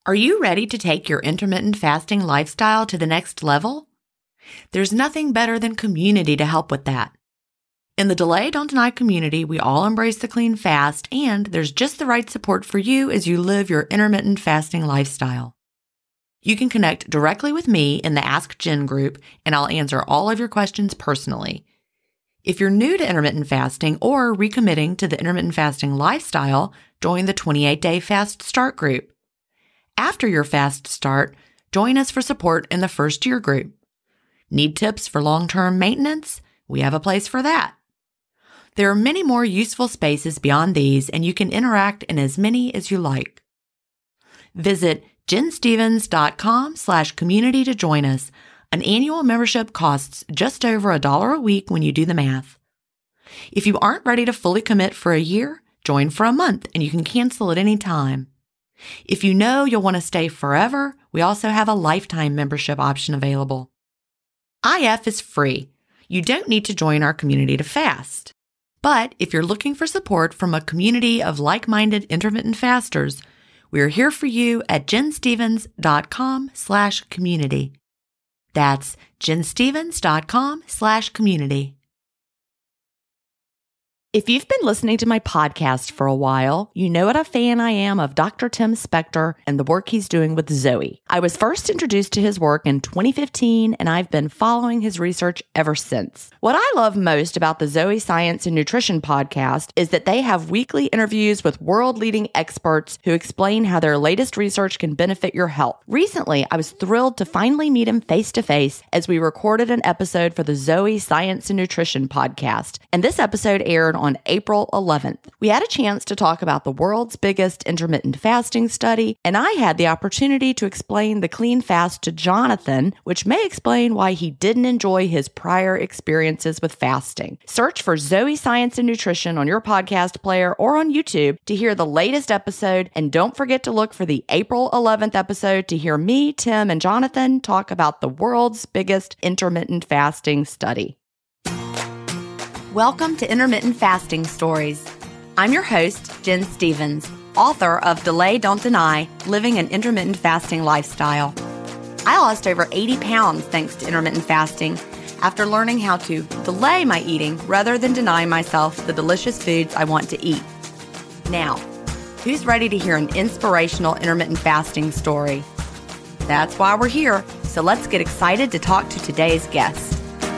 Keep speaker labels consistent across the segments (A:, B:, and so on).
A: Are you ready to take your intermittent fasting lifestyle to the next level? There's nothing better than community to help with that. In the Delay Don't Deny community, we all embrace the clean fast, and there's just the right support for you as you live your intermittent fasting lifestyle. You can connect directly with me in the Ask Jen group, and I'll answer all of your questions personally. If you're new to intermittent fasting or recommitting to the intermittent fasting lifestyle, join the 28-Day Fast Start group. After your fast start, join us for support in the First Year group. Need tips for long-term maintenance? We have a place for that. There are many more useful spaces beyond these, and you can interact in as many as you like. Visit jenstevens.com/community to join us. An annual membership costs just over $1 a week when you do the math. If you aren't ready to fully commit for a year, join for a month and you can cancel at any time. If you know you'll want to stay forever, we also have a lifetime membership option available. IF is free. You don't need to join our community to fast. But if you're looking for support from a community of like-minded intermittent fasters, we're here for you at jenstevens.com/community. That's jenstevens.com/community. If you've been listening to my podcast for a while, you know what a fan I am of Dr. Tim Spector and the work he's doing with Zoe. I was first introduced to his work in 2015, and I've been following his research ever since. What I love most about the Zoe Science and Nutrition podcast is that they have weekly interviews with world-leading experts who explain how their latest research can benefit your health. Recently, I was thrilled to finally meet him face-to-face as we recorded an episode for the Zoe Science and Nutrition podcast, and this episode aired on April 11th. We had a chance to talk about the world's biggest intermittent fasting study, and I had the opportunity to explain the clean fast to Jonathan, which may explain why he didn't enjoy his prior experiences with fasting. Search for Zoe Science and Nutrition on your podcast player or on YouTube to hear the latest episode, and don't forget to look for the April 11th episode to hear me, Tim, and Jonathan talk about the world's biggest intermittent fasting study. Welcome to Intermittent Fasting Stories. I'm your host, Jen Stevens, author of Delay Don't Deny, Living an Intermittent Fasting Lifestyle. I lost over 80 pounds thanks to intermittent fasting after learning how to delay my eating rather than deny myself the delicious foods I want to eat. Now, who's ready to hear an inspirational intermittent fasting story? That's why we're here, so let's get excited to talk to today's guest.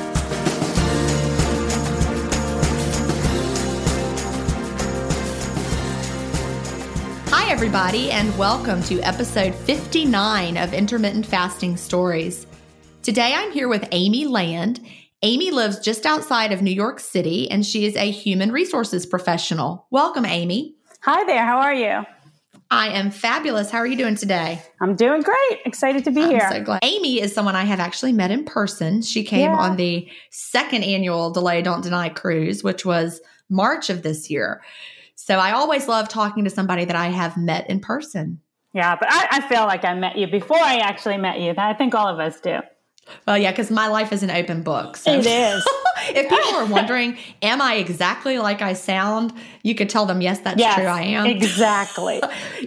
A: Hi, everybody, and welcome to episode 59 of Intermittent Fasting Stories. Today, I'm here with Amy Land. Amy lives just outside of New York City, and she is a human resources professional. Welcome, Amy.
B: Hi there. How are you?
A: I am fabulous. How are you doing today?
B: I'm doing great. Excited to be here.
A: I'm so glad. Amy is someone I have actually met in person. She came on the second annual Delay Don't Deny cruise, which was March of this year. So I always love talking to somebody that I have met in person.
B: Yeah, but I feel like I met you before I actually met you. I think all of us do.
A: Well, yeah, because my life is an open book. So.
B: It is.
A: If people are wondering, am I exactly like I sound? You could tell them, yes, that's true, I am.
B: Exactly.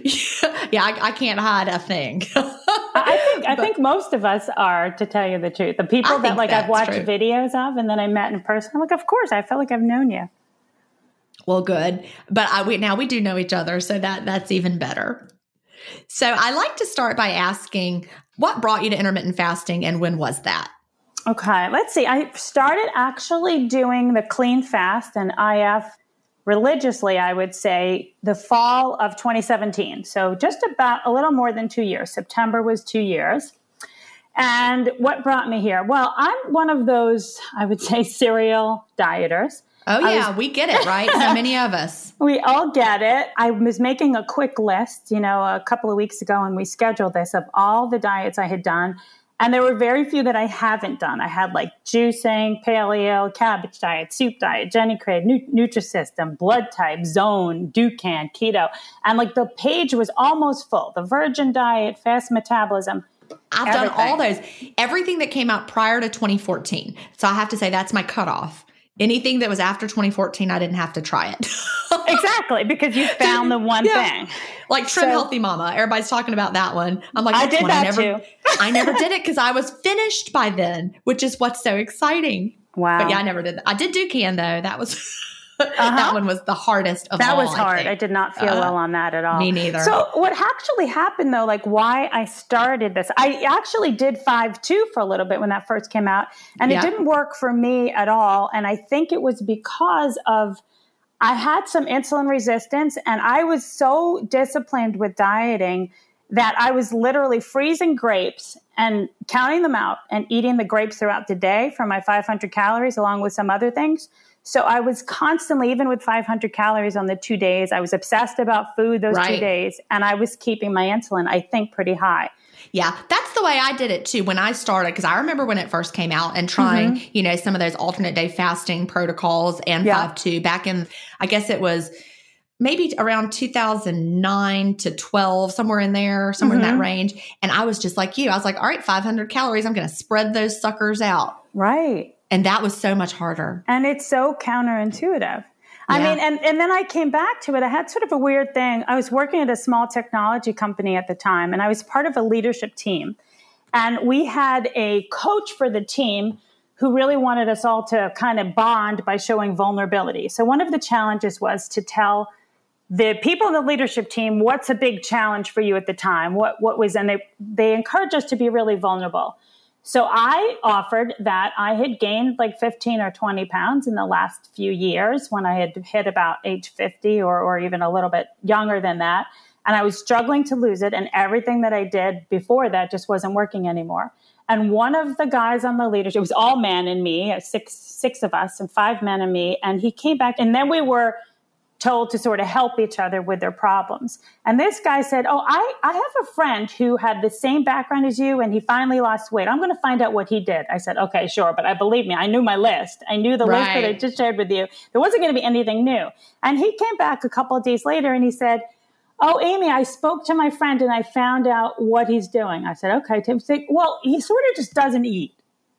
A: I can't hide a thing.
B: I think most of us are, to tell you the truth. The people that I've watched videos of and then I met in person, I'm like, of course, I feel like I've known you.
A: Well, good. But now we do know each other, so that's even better. So I like to start by asking, what brought you to intermittent fasting and when was that?
B: Okay, let's see. I started actually doing the clean fast and IF religiously, I would say, the fall of 2017. So just about a little more than 2 years. September was 2 years. And what brought me here? Well, I'm one of those, I would say, serial dieters.
A: Oh, yeah, we get it, right? So many of us.
B: We all get it. I was making a quick list, a couple of weeks ago when we scheduled this of all the diets I had done. And there were very few that I haven't done. I had juicing, paleo, cabbage diet, soup diet, Jenny Craig, Nutrisystem, blood type, zone, Dukan, keto. And the page was almost full. The virgin diet, fast metabolism.
A: I've done all those. Everything that came out prior to 2014. So I have to say that's my cutoff. anything that was after 2014, I didn't have to try it.
B: Exactly, because you found the one thing.
A: Like Trim Healthy Mama. Everybody's talking about that one. I'm like,
B: I did that too.
A: I never did it because I was finished by then, which is what's so exciting.
B: Wow.
A: But yeah, I never did that. I did Dukan though. That was that one was the hardest of all.
B: That was hard. I did not feel well on that at all.
A: Me neither.
B: So what actually happened though, like why I started this, I actually did 5-2 for a little bit when that first came out, and it didn't work for me at all. And I think it was because of I had some insulin resistance, and I was so disciplined with dieting that I was literally freezing grapes and counting them out and eating the grapes throughout the day for my 500 calories along with some other things. So I was constantly, even with 500 calories on the 2 days, I was obsessed about food those 2 days, and I was keeping my insulin, I think, pretty high.
A: Yeah, that's the way I did it too when I started, because I remember when it first came out and trying, some of those alternate day fasting protocols and 5-2 back in, I guess it was maybe around 2009 to 12, somewhere in there, somewhere in that range. And I was just like you. I was like, all right, 500 calories. I'm going to spread those suckers out.
B: Right.
A: And that was so much harder.
B: And it's so counterintuitive. I mean, and then I came back to it. I had sort of a weird thing. I was working at a small technology company at the time, and I was part of a leadership team. And we had a coach for the team who really wanted us all to kind of bond by showing vulnerability. So one of the challenges was to tell the people in the leadership team, what's a big challenge for you at the time? What was, and they encouraged us to be really vulnerable. So I offered that I had gained like 15 or 20 pounds in the last few years when I had hit about age 50 or even a little bit younger than that. And I was struggling to lose it. And everything that I did before that just wasn't working anymore. And one of the guys on the leadership, it was all men and me, six of us and 5 men and me. And he came back, and then we were told to sort of help each other with their problems. And this guy said, I have a friend who had the same background as you, and he finally lost weight. I'm going to find out what he did. I said, okay, sure. But believe me, I knew my list. I knew the list that I just shared with you. There wasn't going to be anything new. And he came back a couple of days later and he said, oh, Amy, I spoke to my friend and I found out what he's doing. I said, okay, Tim. Well, he sort of just doesn't eat.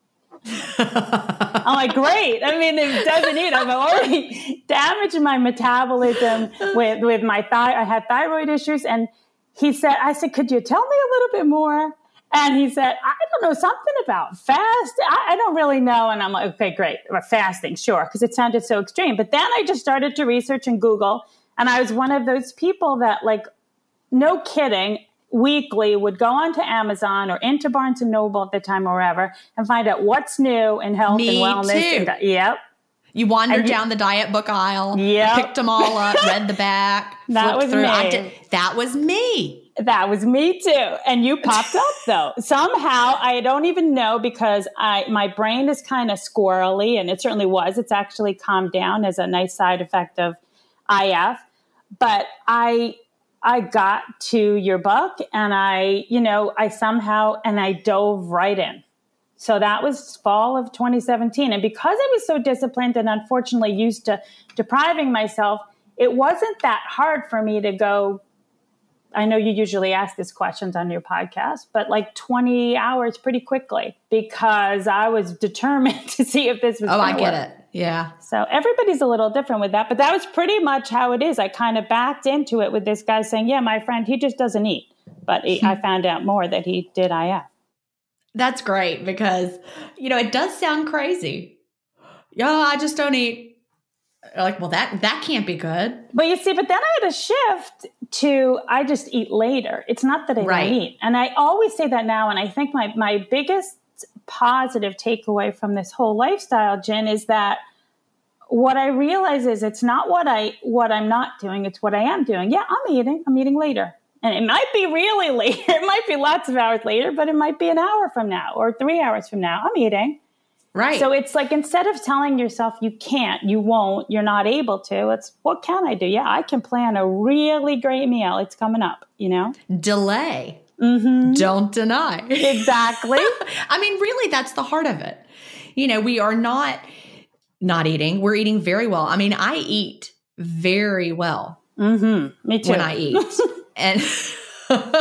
B: I'm like, great. I mean, it doesn't eat. I'm already damaging my metabolism with my I had thyroid issues. And I said, could you tell me a little bit more? And he said, I don't know, something about fast. I don't really know. And I'm like, okay, great. Fasting, sure. Because it sounded so extreme. But then I just started to research in Google. And I was one of those people that, like, no kidding, weekly would go onto Amazon or into Barnes & Noble at the time or wherever and find out what's new in health and wellness.
A: Me too. You wandered down the diet book aisle, picked them all up, read the back,
B: that was
A: through.
B: me.
A: That was me.
B: That was me too. And you popped up though. Somehow, I don't even know, because my brain is kind of squirrely, and it certainly was. It's actually calmed down as a nice side effect of IF. But I got to your book, and I dove right in. So that was fall of 2017. And because I was so disciplined and unfortunately used to depriving myself, it wasn't that hard for me to go. I know you usually ask these questions on your podcast, but like 20 hours pretty quickly, because I was determined to see if this was going to work.
A: I get it. Yeah.
B: So everybody's a little different with that, but that was pretty much how it is. I kind of backed into it with this guy saying, yeah, my friend, he just doesn't eat. But I found out more that he did IF. That's
A: great, because, it does sound crazy. Yeah, I just don't eat. Like, well, that can't be good.
B: But you see, but then I had a shift to I just eat later. It's not that I don't eat. And I always say that now. And I think my biggest positive takeaway from this whole lifestyle, Jen, is that what I realize is it's not what I'm not doing. It's what I am doing. Yeah, I'm eating later. And it might be really later. It might be lots of hours later, but it might be an hour from now or 3 hours from now. I'm eating.
A: Right.
B: So it's like, instead of telling yourself you can't, you won't, you're not able to, it's what can I do? Yeah, I can plan a really great meal. It's coming up,
A: Delay. Mm-hmm. Don't deny.
B: Exactly.
A: I mean, really, that's the heart of it. We are not eating. We're eating very well. I mean, I eat very well.
B: Mm-hmm. Me too.
A: When I eat. And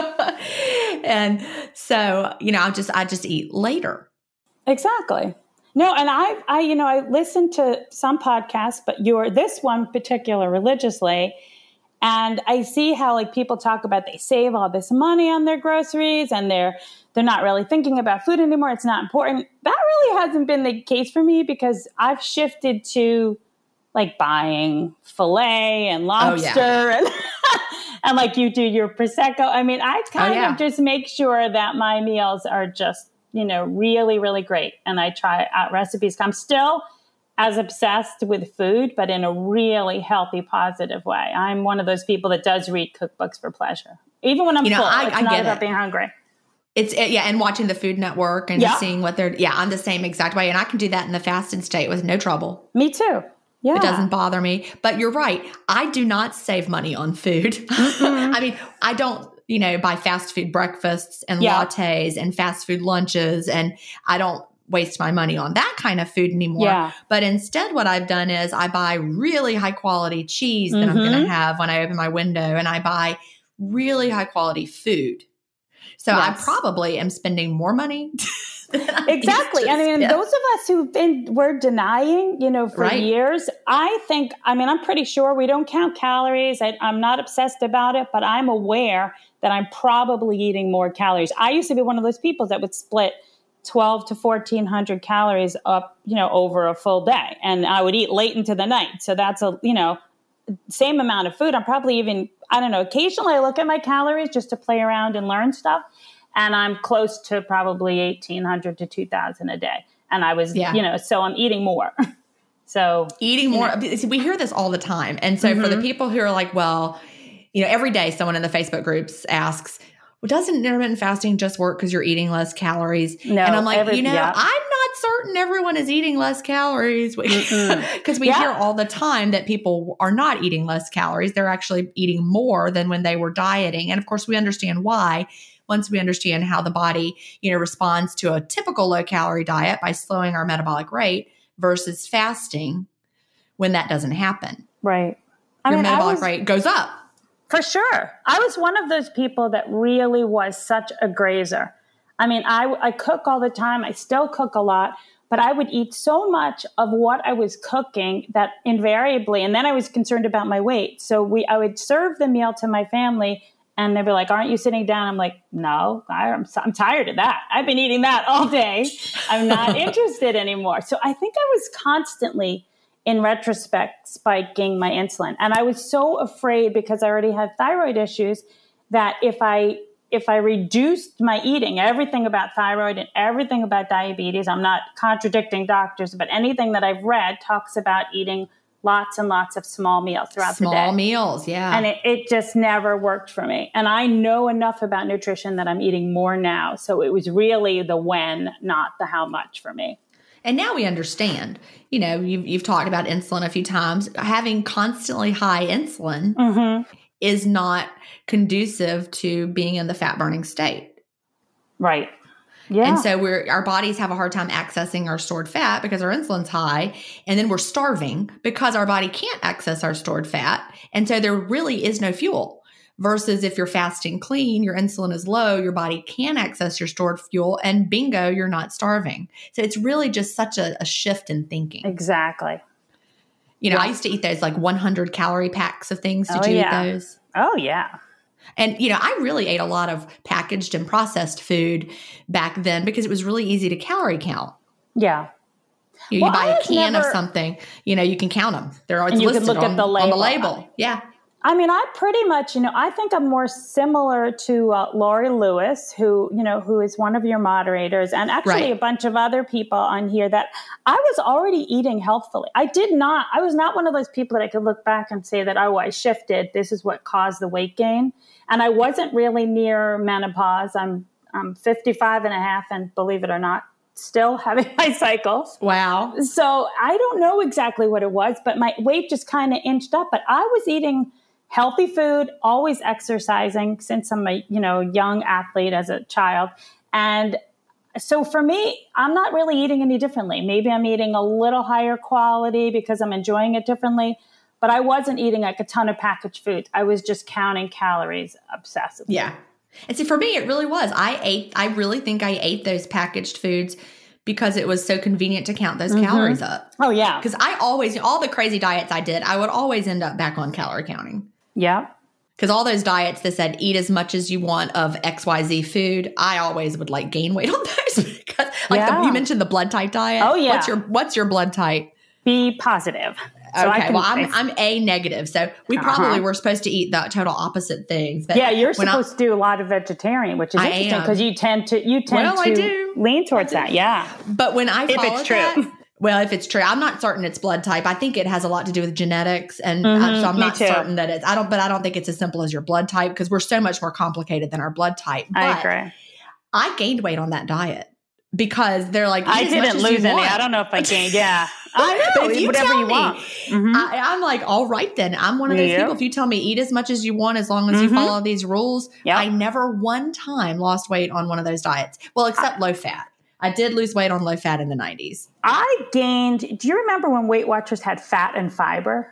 A: and so, I just eat later.
B: Exactly. No, and I listened to some podcasts, but this one particular religiously, and I see how like people talk about they save all this money on their groceries and they're not really thinking about food anymore. It's not important. That really hasn't been the case for me because I've shifted to like buying filet and lobster and and like you do your Prosecco. I mean, I kind of just make sure that my meals are just, really, really great. And I try out recipes. I'm still as obsessed with food, but in a really healthy, positive way. I'm one of those people that does read cookbooks for pleasure. Even when I'm full, it's not about being hungry.
A: And watching the Food Network and seeing what I'm the same exact way. And I can do that in the fasted state with no trouble.
B: Me too. Yeah.
A: It doesn't bother me. But you're right. I do not save money on food. I mean, I don't, buy fast food breakfasts and lattes and fast food lunches. And I don't waste my money on that kind of food anymore. Yeah. But instead what I've done is I buy really high quality cheese that I'm going to have when I open my window, and I buy really high quality food. So I probably am spending more money.
B: Exactly. I mean, those of us we're denying, for years, I'm pretty sure we don't count calories. I'm not obsessed about it, but I'm aware that I'm probably eating more calories. I used to be one of those people that would split 12 to 1,400 calories up, over a full day. And I would eat late into the night. So that's same amount of food. I'm probably even, occasionally I look at my calories just to play around and learn stuff. And I'm close to probably 1,800 to 2,000 a day. And I was, so I'm eating more. So
A: eating more. We hear this all the time. And so for the people who are like, well, every day someone in the Facebook groups asks, well, doesn't intermittent fasting just work because you're eating less calories? No, and I'm like, I'm not certain everyone is eating less calories because we hear all the time that people are not eating less calories. They're actually eating more than when they were dieting. And of course, we understand why once we understand how the body, responds to a typical low calorie diet by slowing our metabolic rate versus fasting when that doesn't happen.
B: Right.
A: Your metabolic rate goes up.
B: For sure. I was one of those people that really was such a grazer. I mean, I cook all the time. I still cook a lot, but I would eat so much of what I was cooking that invariably, and then I was concerned about my weight. So I would serve the meal to my family and they'd be like, aren't you sitting down? I'm like, no, I'm tired of that. I've been eating that all day. I'm not interested anymore. So I think I was constantly, in retrospect, spiking my insulin. And I was so afraid because I already had thyroid issues that if I reduced my eating, everything about thyroid and everything about diabetes, I'm not contradicting doctors, but anything that I've read talks about eating lots and lots of small meals throughout the day.
A: Small meals, yeah.
B: And it just never worked for me. And I know enough about nutrition that I'm eating more now. So it was really the when, not the how much for me.
A: And now we understand, you've talked about insulin a few times. Having constantly high insulin is not conducive to being in the fat burning state.
B: Right. Yeah.
A: And so our bodies have a hard time accessing our stored fat because our insulin's high. And then we're starving because our body can't access our stored fat. And so there really is no fuel. Versus if you're fasting clean, your insulin is low, your body can access your stored fuel, and bingo, you're not starving. So it's really just such a shift in thinking.
B: Exactly.
A: I used to eat those like 100 calorie packs of things. Did you eat those?
B: Oh, yeah.
A: And, I really ate a lot of packaged and processed food back then because it was really easy to calorie count.
B: Yeah.
A: You buy a can of something, you can count them. They're always listed on the label. Yeah.
B: I mean, I pretty much, I think I'm more similar to Lori Lewis, who is one of your moderators, and actually a bunch of other people on here that I was already eating healthfully. I was not one of those people that I could look back and say that, I shifted. This is what caused the weight gain. And I wasn't really near menopause. I'm 55 and a half, and believe it or not, still having my cycles.
A: Wow.
B: So I don't know exactly what it was, but my weight just kind of inched up. But I was eating healthy food, always exercising since I'm a young athlete as a child. And so for me, I'm not really eating any differently. Maybe I'm eating a little higher quality because I'm enjoying it differently. But I wasn't eating like a ton of packaged food. I was just counting calories obsessively.
A: Yeah. And see, for me, it really was. I really think I ate those packaged foods because it was so convenient to count those calories up.
B: Oh, yeah.
A: Because I always, all the crazy diets I did, I would always end up back on calorie counting.
B: Yeah.
A: Because all those diets that said eat as much as you want of XYZ food, I always would like gain weight on those. Because you mentioned the blood type diet.
B: Oh, yeah.
A: What's your blood type?
B: B positive.
A: So I'm A negative. So we probably were supposed to eat the total opposite things. But
B: you're supposed to do a lot of vegetarian, which is interesting because you tend to lean towards that. Yeah.
A: But when I
B: if it's true.
A: If it's true, I'm not certain it's blood type. I think it has a lot to do with genetics, and so I'm not certain that it's. I don't think it's as simple as your blood type because we're so much more complicated than our blood type. But
B: I agree.
A: I gained weight on that diet because they're like,
B: I didn't lose any. I don't know if I gained. Yeah, I know.
A: But if you
B: whatever
A: tell
B: you
A: me,
B: want.
A: I'm like, all right, then I'm one of those people. If you tell me eat as much as you want, as long as you follow these rules, I never one time lost weight on one of those diets. Well, except low fat. I did lose weight on low fat in the 90s.
B: I gained. Do you remember when Weight Watchers had fat and fiber?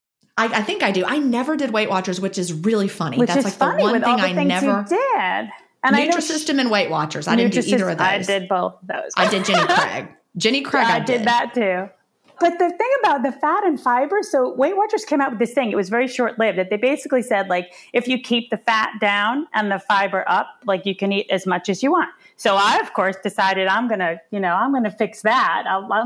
A: I think I do. I never did Weight Watchers, which is really funny. That's like
B: funny
A: the one
B: with
A: thing
B: all the
A: I
B: things
A: never
B: you did. And
A: Nutrisystem and Weight Watchers. I didn't do either of those.
B: I did both of those.
A: I did Jenny Craig. Jenny Craig, I
B: did that too. But the thing about the fat and fiber, so Weight Watchers came out with this thing. It was very short-lived. That they basically said, like, if you keep the fat down and the fiber up, like, you can eat as much as you want. So I, of course, decided I'm gonna fix that.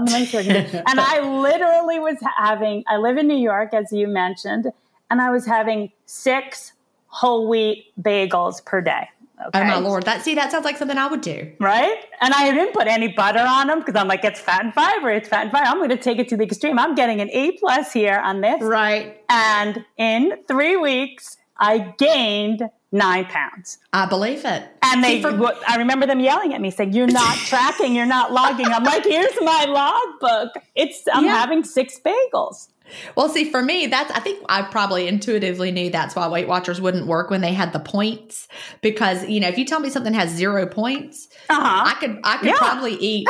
B: And I literally was I live in New York, as you mentioned, and I was having 6 whole wheat bagels per day. Okay.
A: Oh my Lord. That sounds like something I would do.
B: Right? And I didn't put any butter on them because I'm like, it's fat and fiber. It's fat and fiber. I'm going to take it to the extreme. I'm getting an A+ here on this.
A: Right.
B: And in 3 weeks, I gained 9 pounds.
A: I believe it.
B: And I remember them yelling at me saying, you're not tracking, you're not logging. I'm like, here's my logbook. I'm having 6 bagels.
A: Well, see, for me, I think I probably intuitively knew that's why Weight Watchers wouldn't work when they had the points. Because, if you tell me something has 0 points, I could probably eat,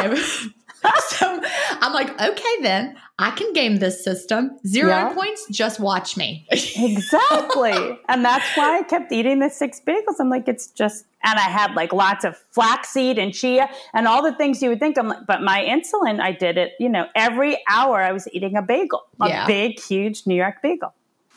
A: So I'm like, okay, then I can game this system. 0 points, just watch me.
B: Exactly. And that's why I kept eating the 6 bagels. I'm like, it's just, and I had like lots of flaxseed and chia and all the things you would think. But my insulin, I did it, every hour I was eating a bagel, a big, huge New York bagel.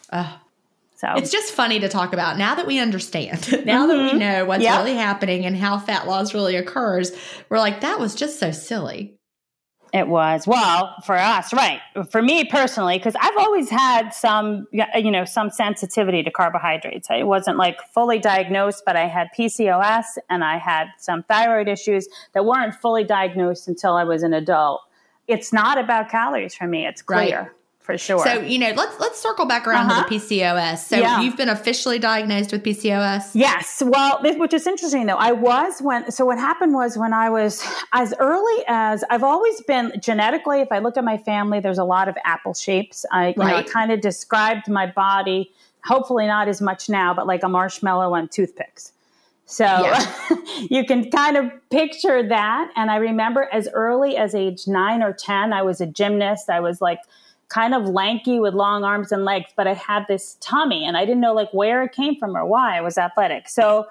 B: So
A: it's just funny to talk about now that we understand, now that we know what's really happening and how fat loss really occurs. We're like, that was just so silly.
B: It was. Well, for us, right. For me personally, because I've always had some sensitivity to carbohydrates. I wasn't like fully diagnosed, but I had PCOS and I had some thyroid issues that weren't fully diagnosed until I was an adult. It's not about calories for me. It's clear. Right. For sure.
A: So, let's circle back around to the PCOS. So you've been officially diagnosed with PCOS?
B: Yes. Well, which is interesting though. What happened was when I was as early as I've always been genetically, if I look at my family, there's a lot of apple shapes. I kind of described my body, hopefully not as much now, but like a marshmallow on toothpicks. So you can kind of picture that. And I remember as early as age 9 or 10, I was a gymnast. I was like, kind of lanky with long arms and legs, but I had this tummy and I didn't know like where it came from or why. I was athletic. So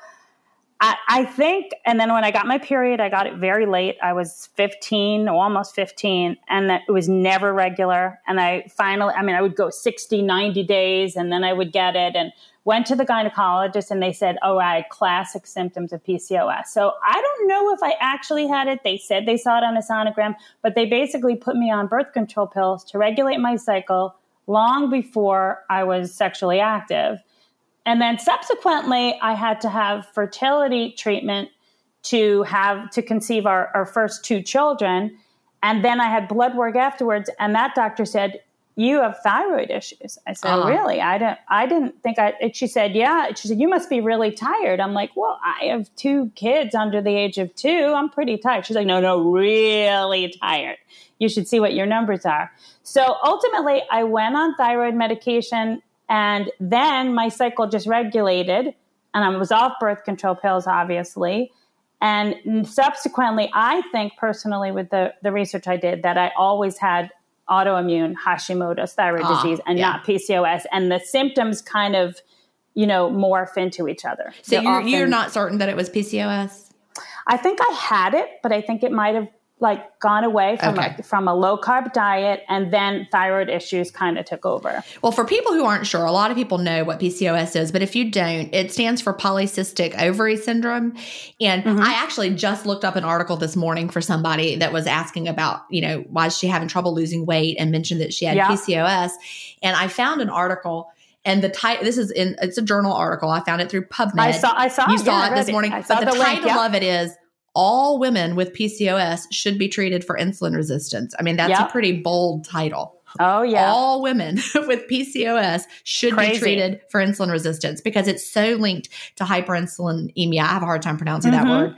B: I think, and then when I got my period, I got it very late. I was 15, almost 15, and that it was never regular. And I would go 60, 90 days and then I would get it and went to the gynecologist and they said, I had classic symptoms of PCOS. So I don't know if I actually had it. They said they saw it on a sonogram, but they basically put me on birth control pills to regulate my cycle long before I was sexually active. And then subsequently, I had to have fertility treatment to conceive our first 2 children. And then I had blood work afterwards. And that doctor said, you have thyroid issues. I said, really? I didn't think she said, yeah. She said, you must be really tired. I'm like, well, I have 2 kids under the age of 2. I'm pretty tired. She's like, no, really tired. You should see what your numbers are. So ultimately I went on thyroid medication and then my cycle just regulated and I was off birth control pills, obviously. And subsequently, I think personally with the research I did that I always had autoimmune Hashimoto's thyroid disease and not PCOS. And the symptoms kind of, morph into each other.
A: So you're not certain that it was PCOS?
B: I think I had it, but I think it might have like gone away from a low carb diet, and then thyroid issues kind of took over.
A: Well, for people who aren't sure, a lot of people know what PCOS is, but if you don't, it stands for polycystic ovary syndrome. And I actually just looked up an article this morning for somebody that was asking about, why is she having trouble losing weight, and mentioned that she had PCOS. And I found an article. And the title, it's a journal article. I found it through PubMed.
B: I saw
A: You saw it this morning.
B: But
A: the title of it is, all women with PCOS should be treated for insulin resistance. I mean, that's a pretty bold title.
B: Oh, yeah.
A: All women with PCOS should be treated for insulin resistance, because it's so linked to hyperinsulinemia. I have a hard time pronouncing that word.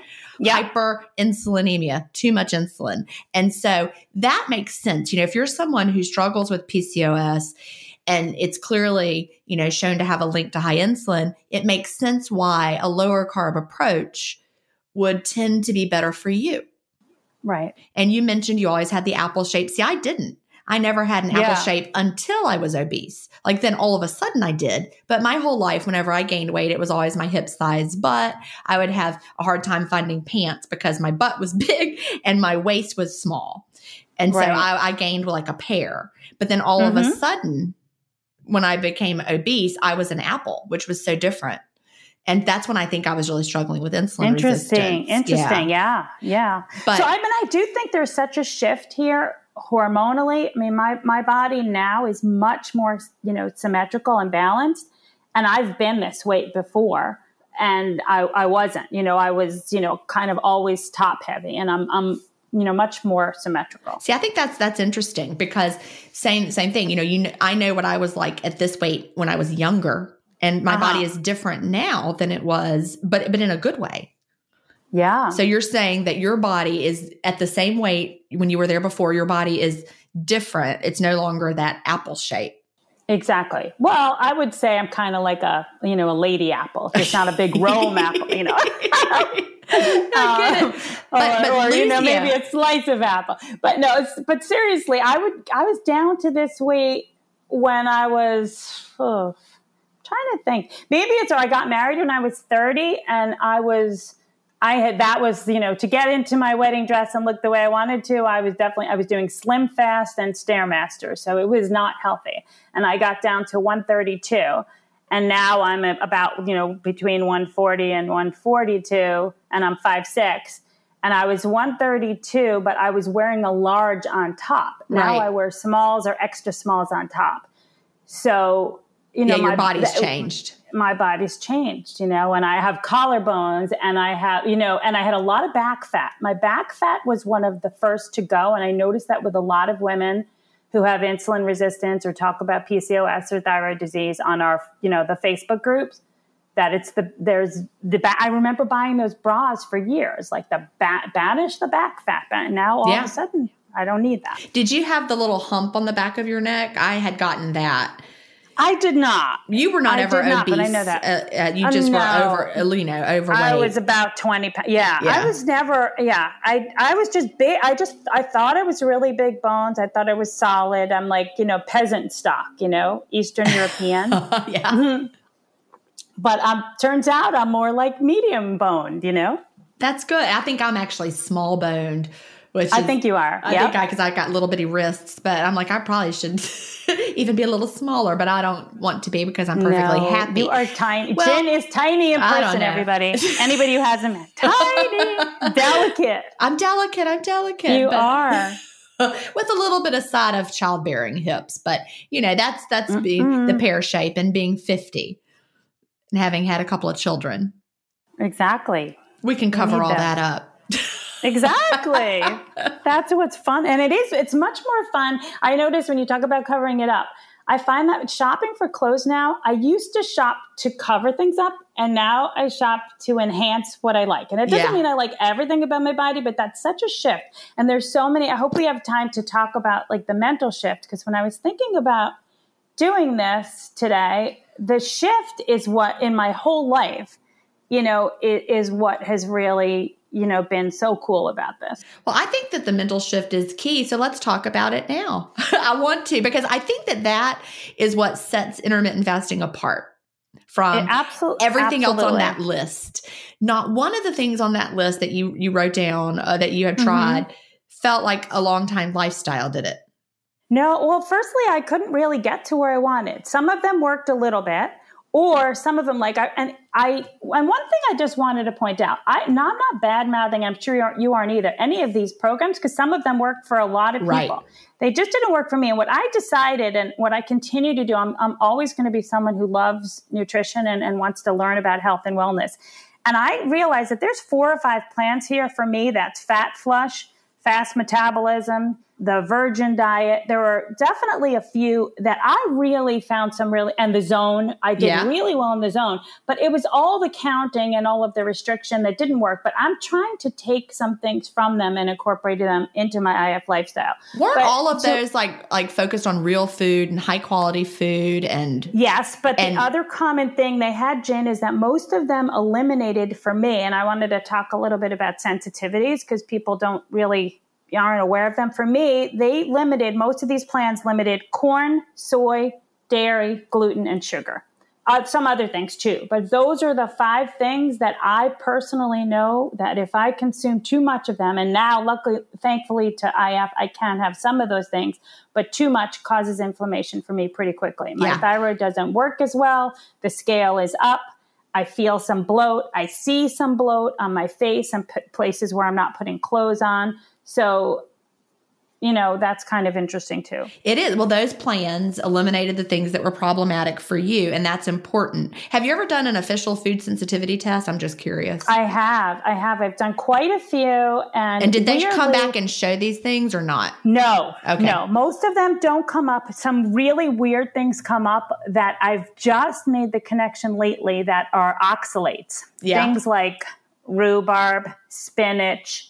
A: Hyperinsulinemia, too much insulin. And so that makes sense. If you're someone who struggles with PCOS, and it's clearly, shown to have a link to high insulin, it makes sense why a lower carb approach would tend to be better for you.
B: Right.
A: And you mentioned you always had the apple shape. See, I didn't. I never had an apple shape until I was obese. Like, then all of a sudden I did. But my whole life, whenever I gained weight, it was always my hips, thighs, butt. I would have a hard time finding pants because my butt was big and my waist was small. And so I gained like a pair. But then all of a sudden, when I became obese, I was an apple, which was so different. And that's when I think I was really struggling with insulin resistance.
B: Interesting. Yeah.
A: But,
B: so, I do think there's such a shift here hormonally. I mean, my body now is much more, symmetrical and balanced. And I've been this weight before, and I wasn't. I was, kind of always top heavy, and I'm much more symmetrical.
A: See, I think that's interesting, because same thing. I know what I was like at this weight when I was younger. And my body is different now than it was, but in a good way.
B: Yeah.
A: So you're saying that your body is at the same weight when you were there before. Your body is different. It's no longer that apple shape.
B: Exactly. Well, I would say I'm kind of like a lady apple. It's not a big Rome apple,
A: I get it. But
B: maybe a slice of apple. But no, but seriously, I was down to this weight when I was trying to think. Maybe I got married when I was 30, and that was to get into my wedding dress and look the way I wanted to. I was doing Slim Fast and Stairmaster, so it was not healthy. And I got down to 132, and now I'm about between 140 and 142, and I'm 5'6". And I was 132, but I was wearing a large on top. Now I wear smalls or extra smalls on top. So
A: your body's changed.
B: My body's changed, and I have collarbones, and I have, and I had a lot of back fat. My back fat was one of the first to go. And I noticed that with a lot of women who have insulin resistance or talk about PCOS or thyroid disease on our, the Facebook groups, that I remember buying those bras for years, like banish the back fat. And now all of a sudden I don't need that.
A: Did you have the little hump on the back of your neck? I had gotten that.
B: I did not.
A: You were not ever obese.
B: But I know that.
A: You just were overweight.
B: I was about 20 pounds. Yeah. I was never, I was just big. I thought I was really big bones. I thought I was solid. I'm like, peasant stock, Eastern European. But turns out I'm more like medium boned,
A: That's good. I think I'm actually small boned.
B: I think you are.
A: I think because I got little bitty wrists, but I'm like, I probably should even be a little smaller, but I don't want to be because I'm perfectly happy.
B: You are tiny. Well, Jen is tiny in person, everybody. Anybody who has them, tiny, delicate.
A: I'm delicate.
B: You are.
A: With a little bit of side of childbearing hips, but that's being the pear shape and being 50 and having had a couple of children.
B: Exactly.
A: We can cover all that up.
B: Exactly. That's what's fun. And it's much more fun. I notice when you talk about covering it up, I find that shopping for clothes now, I used to shop to cover things up, and now I shop to enhance what I like. And it doesn't mean I like everything about my body, but that's such a shift. And there's so many, I hope we have time to talk about like the mental shift, because when I was thinking about doing this today, the shift is what in my whole life, it is what has really been so cool about this.
A: Well, I think that the mental shift is key. So let's talk about it now. I want to, because I think that is what sets intermittent fasting apart from everything else on that list. Not one of the things on that list that you wrote down that you had tried felt like a long time lifestyle, did it?
B: No, well, firstly, I couldn't really get to where I wanted. Some of them worked a little bit, or some of them and one thing I just wanted to point out, I'm not bad mouthing. I'm sure you aren't either. Any of these programs, because some of them work for a lot of people.
A: Right.
B: They just didn't work for me. And what I decided, and what I continue to do, I'm always going to be someone who loves nutrition and wants to learn about health and wellness. And I realized that there's 4 or 5 plans here for me. That's Fat Flush, Fast Metabolism, the Virgin Diet. There were definitely a few that I really found and the Zone. I did really well in the Zone, but it was all the counting and all of the restriction that didn't work. But I'm trying to take some things from them and incorporate them into my IF lifestyle.
A: Weren't all of those like focused on real food and high quality food? And
B: yes, but the other common thing they had, Jen, is that most of them eliminated for me. And I wanted to talk a little bit about sensitivities because people aren't aware of them. For me, most of these plans limited corn, soy, dairy, gluten, and sugar. Some other things too. But those are the 5 things that I personally know that if I consume too much of them, and now thankfully to IF, I can have some of those things, but too much causes inflammation for me pretty quickly. My thyroid doesn't work as well. The scale is up. I feel some bloat. I see some bloat on my face and places where I'm not putting clothes on. So, that's kind of interesting too. It
A: is. Well, those plans eliminated the things that were problematic for you, and that's important. Have you ever done an official food sensitivity test? I'm just curious.
B: I have. I've done quite a few. And
A: did they come back and show these things or not?
B: No.
A: Okay.
B: No. Most of them don't come up. Some really weird things come up that I've just made the connection lately that are oxalates. Yeah. Things like rhubarb, spinach,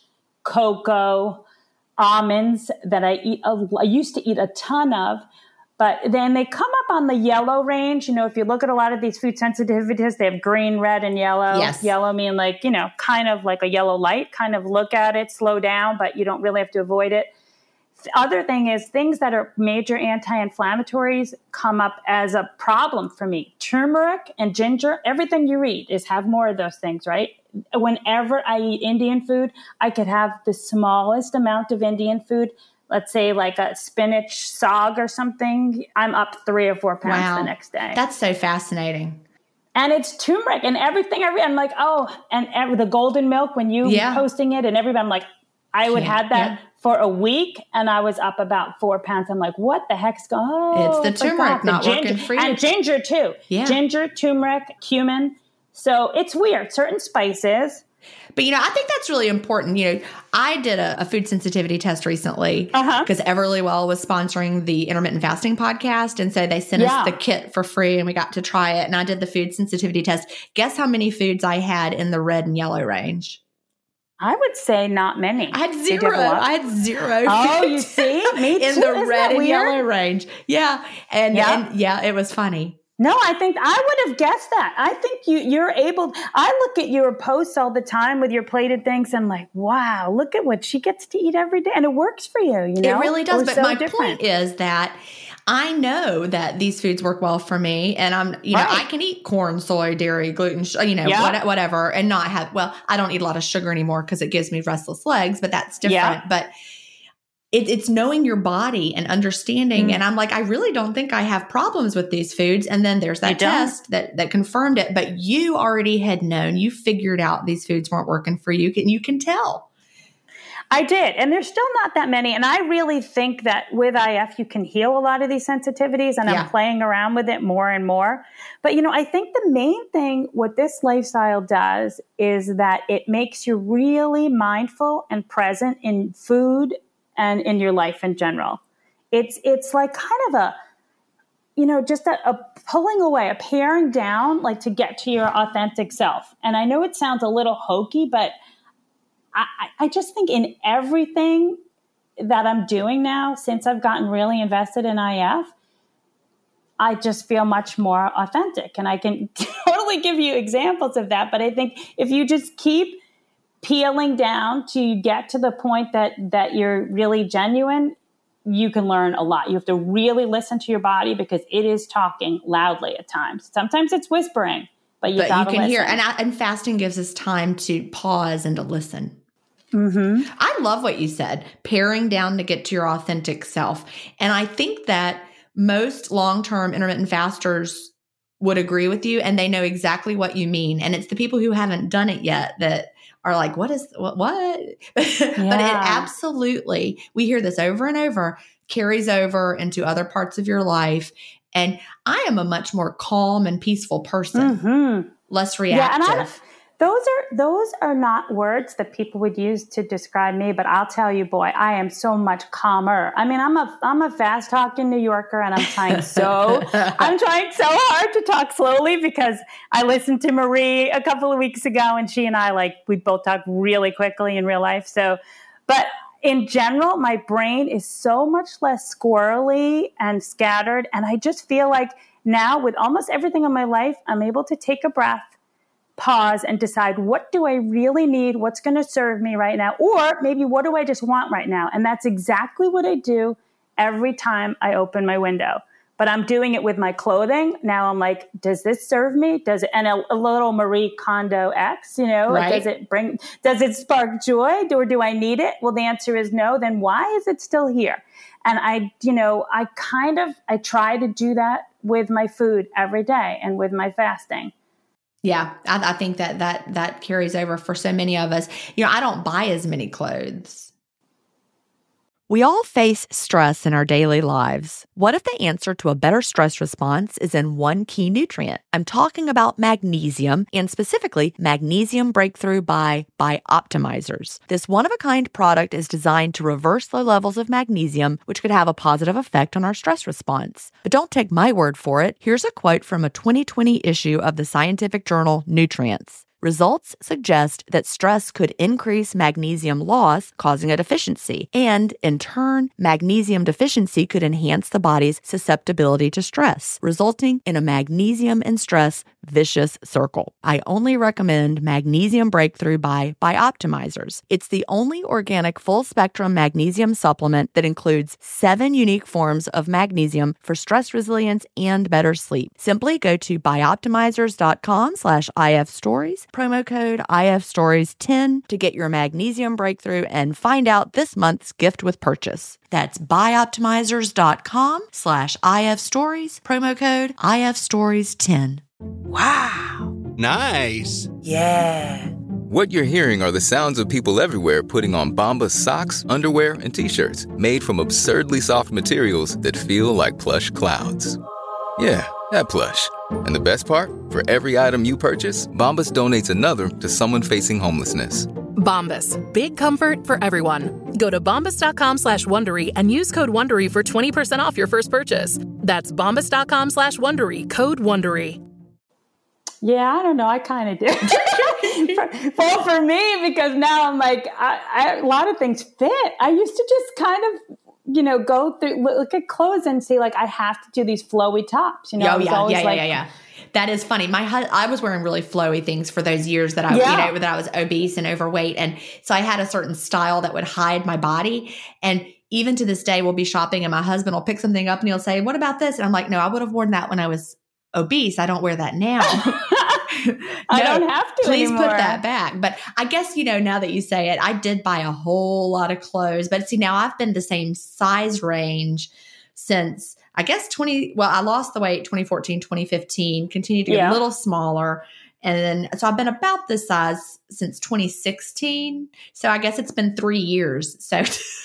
B: cocoa, almonds that I eat. I used to eat a ton of, but then they come up on the yellow range. If you look at a lot of these food sensitivities, they have green, red, and yellow.
A: Yes.
B: Yellow mean kind of like a yellow light, kind of look at it, slow down, but you don't really have to avoid it. The other thing is things that are major anti-inflammatories come up as a problem for me. Turmeric and ginger, everything you eat have more of those things, right? Whenever I eat Indian food, I could have the smallest amount of Indian food, let's say like a spinach saag or something. I'm up 3 or 4 pounds the next day.
A: That's so fascinating.
B: And it's turmeric and everything. I'm like, and the golden milk when you posting it and everybody, I'm like, I would have that for a week and I was up about 4 pounds. I'm like, what the heck's going on?
A: It's the turmeric not working for you.
B: And ginger too. Yeah. Ginger, turmeric, cumin. So it's weird. Certain spices.
A: But, I think that's really important. I did a food sensitivity test recently because Everlywell was sponsoring the Intermittent Fasting podcast. And so they sent us the kit for free and we got to try it. And I did the food sensitivity test. Guess how many foods I had in the red and yellow range?
B: I would say not many.
A: I had zero.
B: Oh, you see? Me too.
A: In the red and yellow range. Yeah. And it was funny.
B: No, I think I would have guessed that. I think you're able. I look at your posts all the time with your plated things and like, wow, look at what she gets to eat every day. And it works for you, It
A: really does. But my point is that I know that these foods work well for me and I'm, I can eat corn, soy, dairy, gluten, whatever and not have, I don't eat a lot of sugar anymore because it gives me restless legs, but that's different. Yeah. But it's knowing your body and understanding. And I'm like, I really don't think I have problems with these foods. And then there's that test that confirmed it. But you already had known, you figured out these foods weren't working for you. You can tell.
B: I did. And there's still not that many. And I really think that with IF, you can heal a lot of these sensitivities. And I'm playing around with it more and more. But, I think the main thing what this lifestyle does is that it makes you really mindful and present in food and in your life in general. It's like kind of a, just a pulling away, a paring down, like to get to your authentic self. And I know it sounds a little hokey, but I just think in everything that I'm doing now, since I've gotten really invested in IF, I just feel much more authentic. And I can totally give you examples of that. But I think if you just keep peeling down to get to the point that you're really genuine, you can learn a lot. You have to really listen to your body because it is talking loudly at times. Sometimes it's whispering, but you can
A: hear. And fasting gives us time to pause and to listen. I love what you said, paring down to get to your authentic self. And I think that most long-term intermittent fasters would agree with you, and they know exactly what you mean. And it's the people who haven't done it yet that are like, what? But it absolutely, we hear this over and over, carries over into other parts of your life. And I am a much more calm and peaceful person, less reactive.
B: Yeah, and those are not words that people would use to describe me, but I'll tell you, boy, I am so much calmer. I mean, I'm a fast talking New Yorker, and I'm trying so hard to talk slowly because I listened to Marie a couple of weeks ago, and she and I, we both talk really quickly in real life. So, but in general, my brain is so much less squirrely and scattered, and I just feel like now with almost everything in my life, I'm able to take a breath, pause, and decide, what do I really need? What's going to serve me right now? Or maybe what do I just want right now? And that's exactly what I do every time I open my window. But I'm doing it with my clothing. Now I'm like, does this serve me? Does it? And a little Marie Kondo X,
A: right.
B: Does it spark joy? Or do I need it? Well, the answer is no. Then why is it still here? And I try to do that with my food every day and with my fasting.
A: Yeah, I think that carries over for so many of us. I don't buy as many clothes. We all face stress in our daily lives. What if the answer to a better stress response is in one key nutrient? I'm talking about magnesium, and specifically Magnesium Breakthrough by Bioptimizers. This one-of-a-kind product is designed to reverse low levels of magnesium, which could have a positive effect on our stress response. But don't take my word for it. Here's a quote from a 2020 issue of the scientific journal Nutrients. Results suggest that stress could increase magnesium loss, causing a deficiency. And in turn, magnesium deficiency could enhance the body's susceptibility to stress, resulting in a magnesium and stress vicious circle. I only recommend Magnesium Breakthrough by Bioptimizers. It's the only organic full-spectrum magnesium supplement that includes 7 unique forms of magnesium for stress resilience and better sleep. Simply go to bioptimizers.com/ifstories, promo code IFStories10 to get your Magnesium Breakthrough and find out this month's gift with purchase. That's bioptimizers.com/IFstories, promo code IFStories10.
C: Wow.
D: Nice.
C: Yeah.
E: What you're hearing are the sounds of people everywhere putting on Bombas socks, underwear, and T-shirts made from absurdly soft materials that feel like plush clouds. Yeah, that plush. And the best part? For every item you purchase, Bombas donates another to someone facing homelessness.
F: Bombas. Big comfort for everyone. Go to bombas.com/Wondery and use code Wondery for 20% off your first purchase. That's bombas.com/Wondery, code Wondery.
B: Yeah, I don't know. I kind of do. for me, because now I'm like, a lot of things fit. I used to just kind of, go through, look at clothes and see, I have to do these flowy tops.
A: Yeah. That is funny. I was wearing really flowy things for those years that that I was obese and overweight. And so I had a certain style that would hide my body. And even to this day, we'll be shopping and my husband will pick something up and he'll say, what about this? And I'm like, no, I would have worn that when I was obese. I don't wear that now.
B: I don't have to
A: please
B: anymore.
A: Put that back. But I guess, now that you say it, I did buy a whole lot of clothes. But see, now I've been the same size range since, I guess, I lost the weight 2014, 2015, continued to get a little smaller. And then, so I've been about this size since 2016. So I guess it's been 3 years. So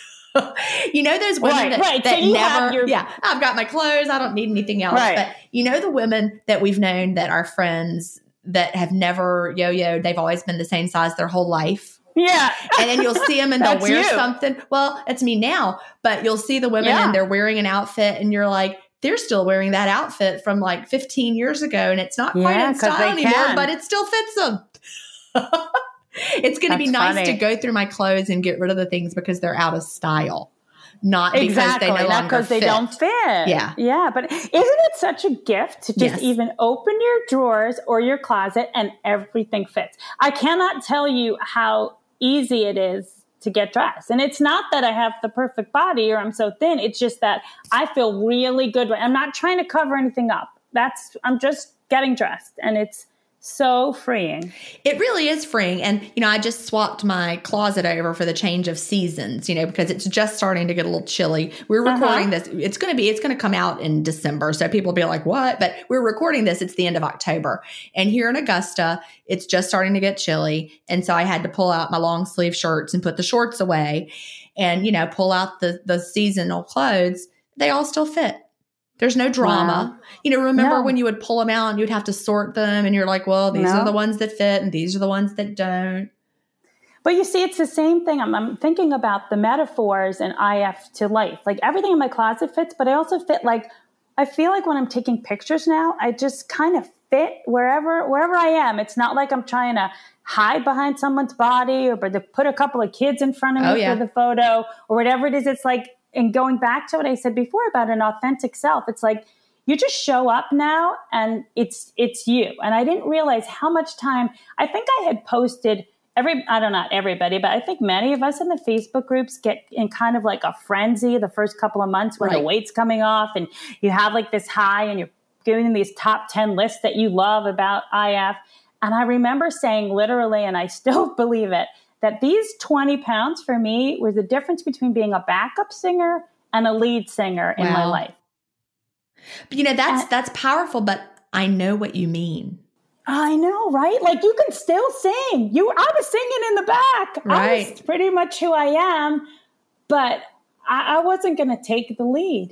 A: those women that so never, I've got my clothes. I don't need anything else.
B: Right.
A: But the women that we've known that are friends that have never yo-yoed, they've always been the same size their whole life.
B: Yeah.
A: And then you'll see them and they'll wear something. Well, it's me now, but you'll see the women and they're wearing an outfit and you're like, they're still wearing that outfit from 15 years ago. And it's not quite in style anymore, but it still fits them. It's going to be nice to go through my clothes and get rid of the things because they're out of style. Not because they no longer fit.
B: They don't fit.
A: Yeah.
B: Yeah. But isn't it such a gift to just even open your drawers or your closet and everything fits? I cannot tell you how easy it is to get dressed. And it's not that I have the perfect body or I'm so thin. It's just that I feel really good. I'm not trying to cover anything up. I'm just getting dressed and it's so freeing.
A: It really is freeing. And, I just swapped my closet over for the change of seasons, because it's just starting to get a little chilly. We're recording this. It's going to come out in December. So people will be like, what? But we're recording this. It's the end of October. And here in Augusta, it's just starting to get chilly. And so I had to pull out my long sleeve shirts and put the shorts away and, pull out the seasonal clothes. They all still fit. There's no drama. Wow. Remember when you would pull them out and you'd have to sort them and you're like, well, these are the ones that fit and these are the ones that don't.
B: But you see, it's the same thing. I'm thinking about the metaphors in IF to life. Like everything in my closet fits, but I also fit I feel like when I'm taking pictures now, I just kind of fit wherever I am. It's not like I'm trying to hide behind someone's body or to put a couple of kids in front of me for the photo or whatever it is. It's like, and going back to what I said before about an authentic self, it's like you just show up now and it's you. And I didn't realize how much time, I think I had posted not everybody, but I think many of us in the Facebook groups get in kind of like a frenzy the first couple of months when the weight's coming off and you have like this high and you're giving these top 10 lists that you love about IF. And I remember saying literally, and I still believe it, that these 20 pounds for me was the difference between being a backup singer and a lead singer in my life.
A: But that's powerful, but I know what you mean.
B: I know, right? Like you can still sing. I was singing in the back.
A: Right.
B: I was pretty much who I am, but I wasn't going to take the lead,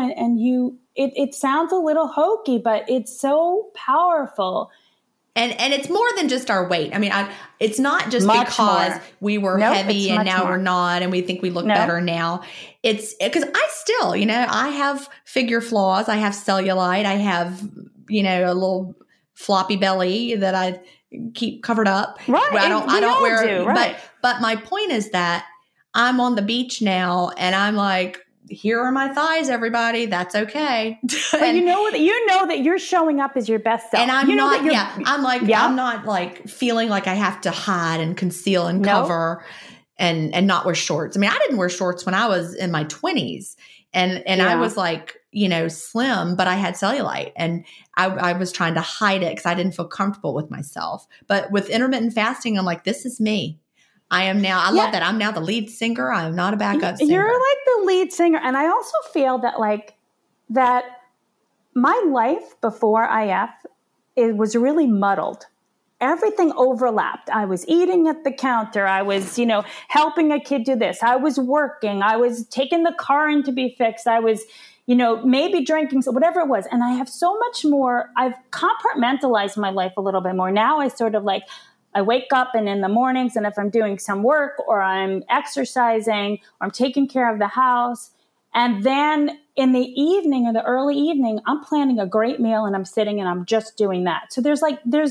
B: it sounds a little hokey, but it's so powerful.
A: And it's more than just our weight. I mean, it's not just
B: much
A: because
B: more.
A: we were heavy and now we're not and we think we look better now. It's because I still, I have figure flaws. I have cellulite. I have, a little floppy belly that I keep covered up.
B: Right.
A: I don't wear it.
B: Right.
A: But my point is that I'm on the beach now and I'm like, here are my thighs, everybody. That's okay.
B: But you know that you're showing up as your best self.
A: And I'm I'm not like feeling like I have to hide and conceal and cover and not wear shorts. I mean, I didn't wear shorts when I was in my 20s and I was like, slim, but I had cellulite and I was trying to hide it because I didn't feel comfortable with myself. But with intermittent fasting, I'm like, this is me. I am now. I love that. I'm now the lead singer. I'm not a backup singer.
B: You're like the lead singer. And I also feel that that my life before IF, it was really muddled. Everything overlapped. I was eating at the counter. I was, helping a kid do this. I was working. I was taking the car in to be fixed. I was, maybe drinking, so whatever it was. And I have so much more. I've compartmentalized my life a little bit more. Now I sort of I wake up and in the mornings, and if I'm doing some work or I'm exercising or I'm taking care of the house, and then in the evening or the early evening, I'm planning a great meal and I'm sitting and I'm just doing that. So there's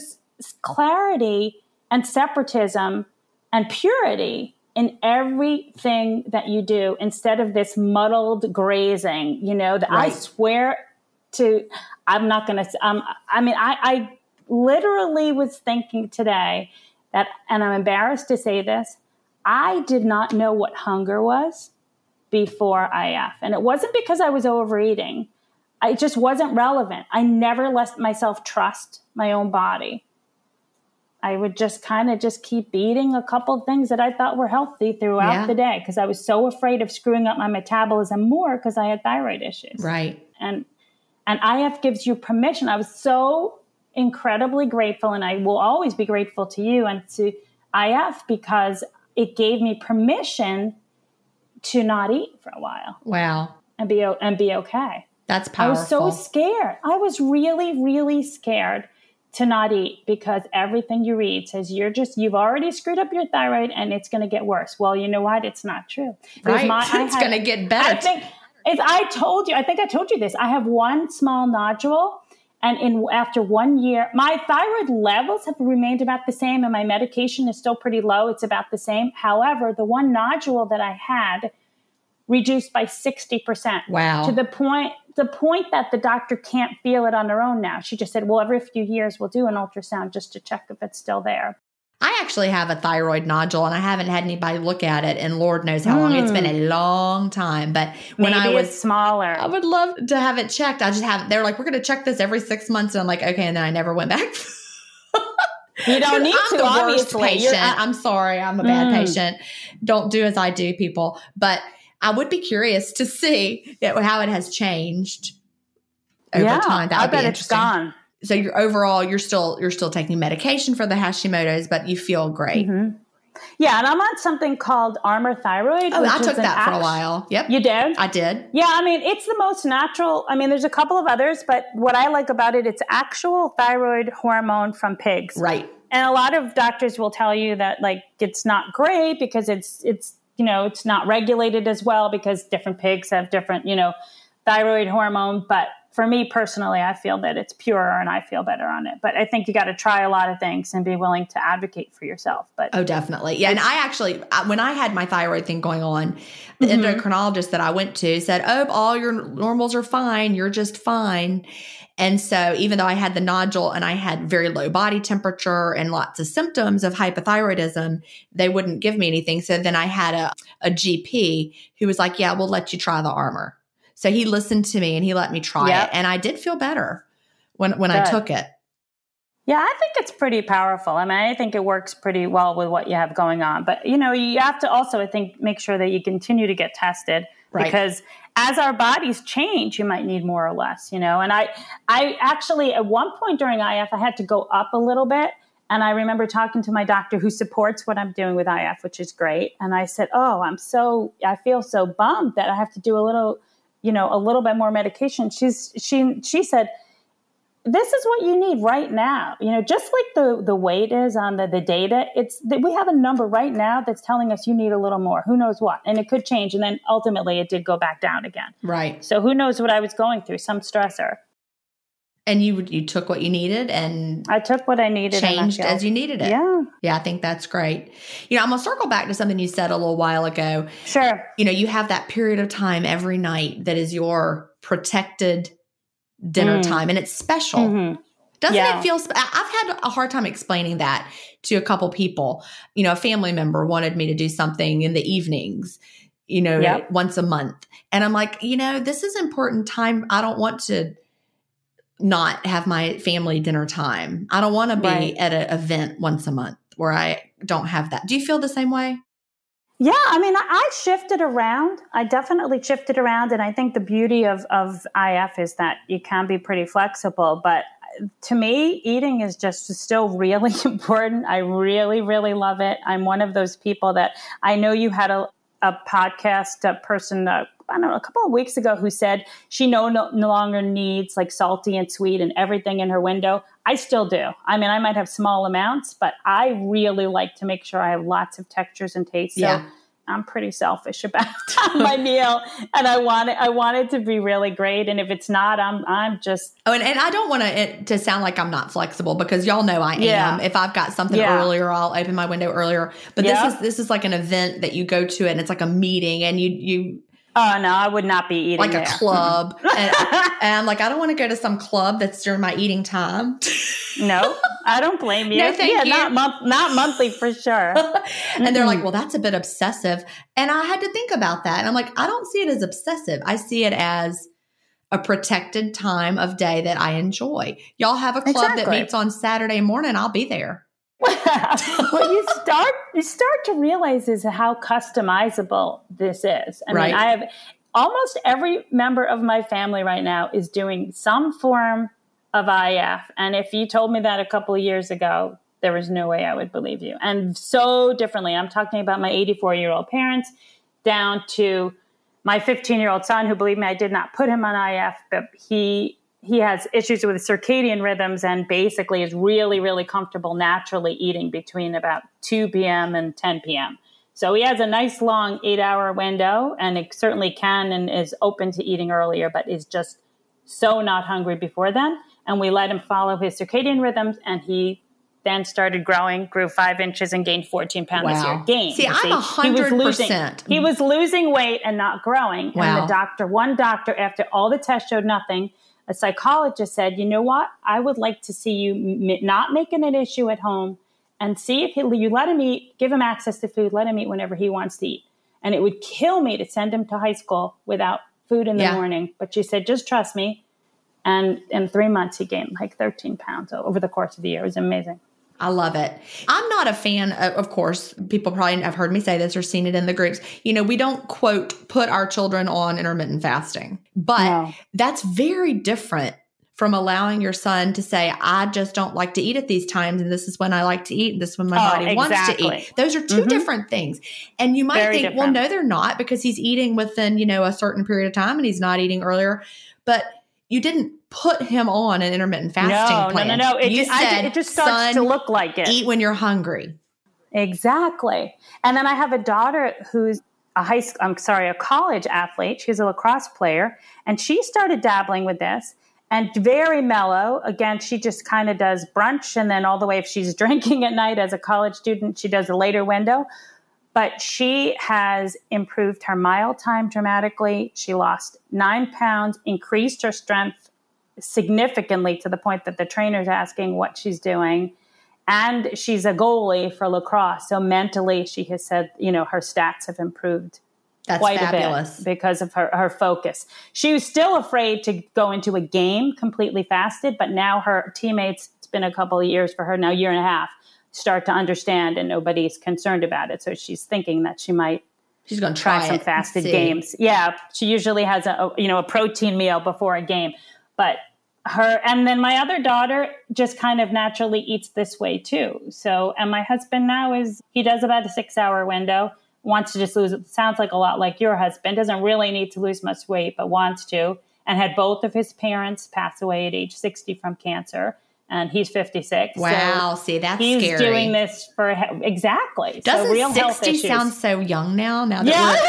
B: clarity and separatism and purity in everything that you do instead of this muddled grazing, that I swear to, I'm not going to, I literally was thinking today that, and I'm embarrassed to say this, I did not know what hunger was before IF. And it wasn't because I was overeating. It just wasn't relevant. I never let myself trust my own body. I would just kind of keep eating a couple of things that I thought were healthy throughout the day because I was so afraid of screwing up my metabolism more because I had thyroid issues.
A: Right.
B: And IF gives you permission. I was so incredibly grateful, and I will always be grateful to you and to IF because it gave me permission to not eat for a while.
A: Wow.
B: And be okay.
A: That's powerful.
B: I was so scared. I was really, really scared to not eat because everything you read says you've already screwed up your thyroid and it's going to get worse. Well, you know what? It's not true.
A: Right. It's going to get better.
B: I think I told you this. I have one small nodule. And after 1 year, my thyroid levels have remained about the same and my medication is still pretty low. It's about the same. However, the one nodule that I had reduced by 60%.
A: Wow.
B: To the point that the doctor can't feel it on her own now. She just said, well, every few years we'll do an ultrasound just to check if it's still there.
A: I actually have a thyroid nodule and I haven't had anybody look at it and Lord knows how long. It's been a long time. But when
B: Maybe
A: I was
B: it's smaller,
A: I would love to have it checked. They're like, we're going to check this every 6 months. And I'm like, okay. And then I never went back.
B: You don't need
A: I'm
B: to,
A: the worst
B: obviously.
A: patient. I'm sorry. I'm a bad patient. Don't do as I do, people. But I would be curious to see how it has changed over time. That would be interesting.
B: It's gone.
A: So you're still taking medication for the Hashimoto's, but you feel great.
B: Mm-hmm. Yeah, and I'm on something called Armour Thyroid.
A: Oh, I took that for a while. Yep.
B: You did?
A: I did.
B: Yeah, I mean, it's the most natural. I mean, there's a couple of others, but what I like about it, it's actual thyroid hormone from pigs.
A: Right.
B: And a lot of doctors will tell you that, like, it's not great because it's not regulated as well because different pigs have different, thyroid hormone. But for me personally, I feel that it's pure and I feel better on it. But I think you got to try a lot of things and be willing to advocate for yourself. But
A: oh, definitely. Yeah. And I actually, when I had my thyroid thing going on, the endocrinologist that I went to said, oh, all your normals are fine. You're just fine. And so even though I had the nodule and I had very low body temperature and lots of symptoms of hypothyroidism, they wouldn't give me anything. So then I had a GP who was like, yeah, we'll let you try the Armour. So he listened to me and he let me try it. And I did feel better when I took it.
B: Yeah, I think it's pretty powerful. I mean, I think it works pretty well with what you have going on. But, you have to also, I think, make sure that you continue to get tested. Right. Because as our bodies change, you might need more or less, And I actually, at one point during IF, I had to go up a little bit. And I remember talking to my doctor who supports what I'm doing with IF, which is great. And I said, I feel so bummed that I have to do a little bit more medication. She said, this is what you need right now. Just like the weight is on the data, we have a number right now that's telling us you need a little more. Who knows what? And it could change. And then ultimately it did go back down again.
A: Right.
B: So who knows what I was going through, some stressor.
A: And you took what you needed and
B: I took what I needed.
A: Changed as you needed it.
B: Yeah.
A: Yeah, I think that's great. I'm going to circle back to something you said a little while ago.
B: Sure.
A: You have that period of time every night that is your protected dinner time, and it's special. Mm-hmm. Doesn't it feel I've had a hard time explaining that to a couple people. A family member wanted me to do something in the evenings, once a month. And I'm like, this is important time. I don't want to not have my family dinner time. I don't want to be at an event once a month where I don't have that. Do you feel the same way?
B: Yeah, I mean, I shifted around. I definitely shifted around. And I think the beauty of IF is that you can be pretty flexible. But to me, eating is just still really important. I really, really love it. I'm one of those people that I know you had a podcast person, I don't know, a couple of weeks ago who said she no longer needs like salty and sweet and everything in her window. I still do. I mean, I might have small amounts, but I really like to make sure I have lots of textures and tastes. So I'm pretty selfish about my meal, and I want it to be really great. And if it's not, I'm just.
A: Oh, and I don't want it to sound like I'm not flexible because y'all know I am. If I've got something earlier, I'll open my window earlier. But this is like an event that you go to, and it's like a meeting, and you.
B: Oh, no, I would not be eating
A: like a club. and I'm like, I don't want to go to some club that's during my eating time.
B: No, I don't blame you.
A: No, thank you.
B: Not monthly for sure.
A: And they're like, well, that's a bit obsessive. And I had to think about that. And I'm like, I don't see it as obsessive. I see it as a protected time of day that I enjoy. Y'all have a club that meets on Saturday morning. I'll be there.
B: What you start to realize is how customizable this is. I mean, I have almost every member of my family right now is doing some form of IF. And if you told me that a couple of years ago, there was no way I would believe you. And so differently. I'm talking about my 84-year-old parents down to my 15-year-old son, who, believe me, I did not put him on IF, but he has issues with circadian rhythms and basically is really, really comfortable naturally eating between about 2 p.m. and 10 p.m. So he has a nice long 8-hour window, and it certainly can and is open to eating earlier, but is just so not hungry before then. And we let him follow his circadian rhythms, and he then started grew 5 inches and gained 14 pounds this year.
A: See, I'm 100%.
B: He was losing weight and not growing.
A: Wow.
B: And one doctor, after all the tests showed nothing, a psychologist said, you know what? I would like to see you not making an issue at home and see if you let him eat, give him access to food, let him eat whenever he wants to eat. And it would kill me to send him to high school without food in the morning. But she said, just trust me. And in 3 months, he gained like 13 pounds over the course of the year. It was amazing.
A: I love it. I'm not a fan of course, people probably have heard me say this or seen it in the groups. We don't, quote, put our children on intermittent fasting. But that's very different from allowing your son to say, I just don't like to eat at these times, and this is when I like to eat, and this is when my body wants to eat. Those are two different things. And you might think, different. Well, no, they're not, because he's eating within, a certain period of time and he's not eating earlier. But you didn't put him on an intermittent fasting plan.
B: No. It just starts to look like it.
A: Eat when you're hungry.
B: Exactly. And then I have a daughter who's a college athlete. She's a lacrosse player, and she started dabbling with this. And very mellow. Again, she just kind of does brunch, and then all the way, if she's drinking at night as a college student, she does a later window. But she has improved her mile time dramatically. She lost 9 pounds, increased her strength significantly to the point that the trainer's asking what she's doing. And she's a goalie for lacrosse. So mentally, she has said, her stats have improved. That's quite fabulous. A bit because of her focus. She was still afraid to go into a game completely fasted, but now her teammates, it's been a couple of years for her, now a year and a half, start to understand, and nobody's concerned about it. So she's thinking that she's going to try some fasted games. Yeah, she usually has a protein meal before a game, but and then my other daughter just kind of naturally eats this way too. So, and my husband now he does about a 6-hour window. Wants to just lose, it sounds like a lot like your husband, doesn't really need to lose much weight, but wants to, and had both of his parents pass away at age 60 from cancer, and he's 56.
A: Wow, so see, that's
B: he's
A: scary.
B: He's doing this
A: Doesn't
B: so real
A: 60 sound so young now? Now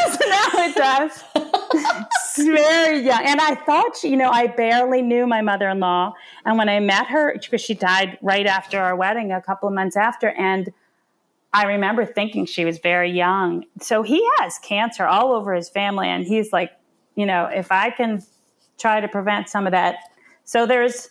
B: it does. It's very young. And I thought, I barely knew my mother-in-law, and when I met her, because she died right after our wedding, a couple of months after, and I remember thinking she was very young. So he has cancer all over his family. And he's like, if I can try to prevent some of that. So there's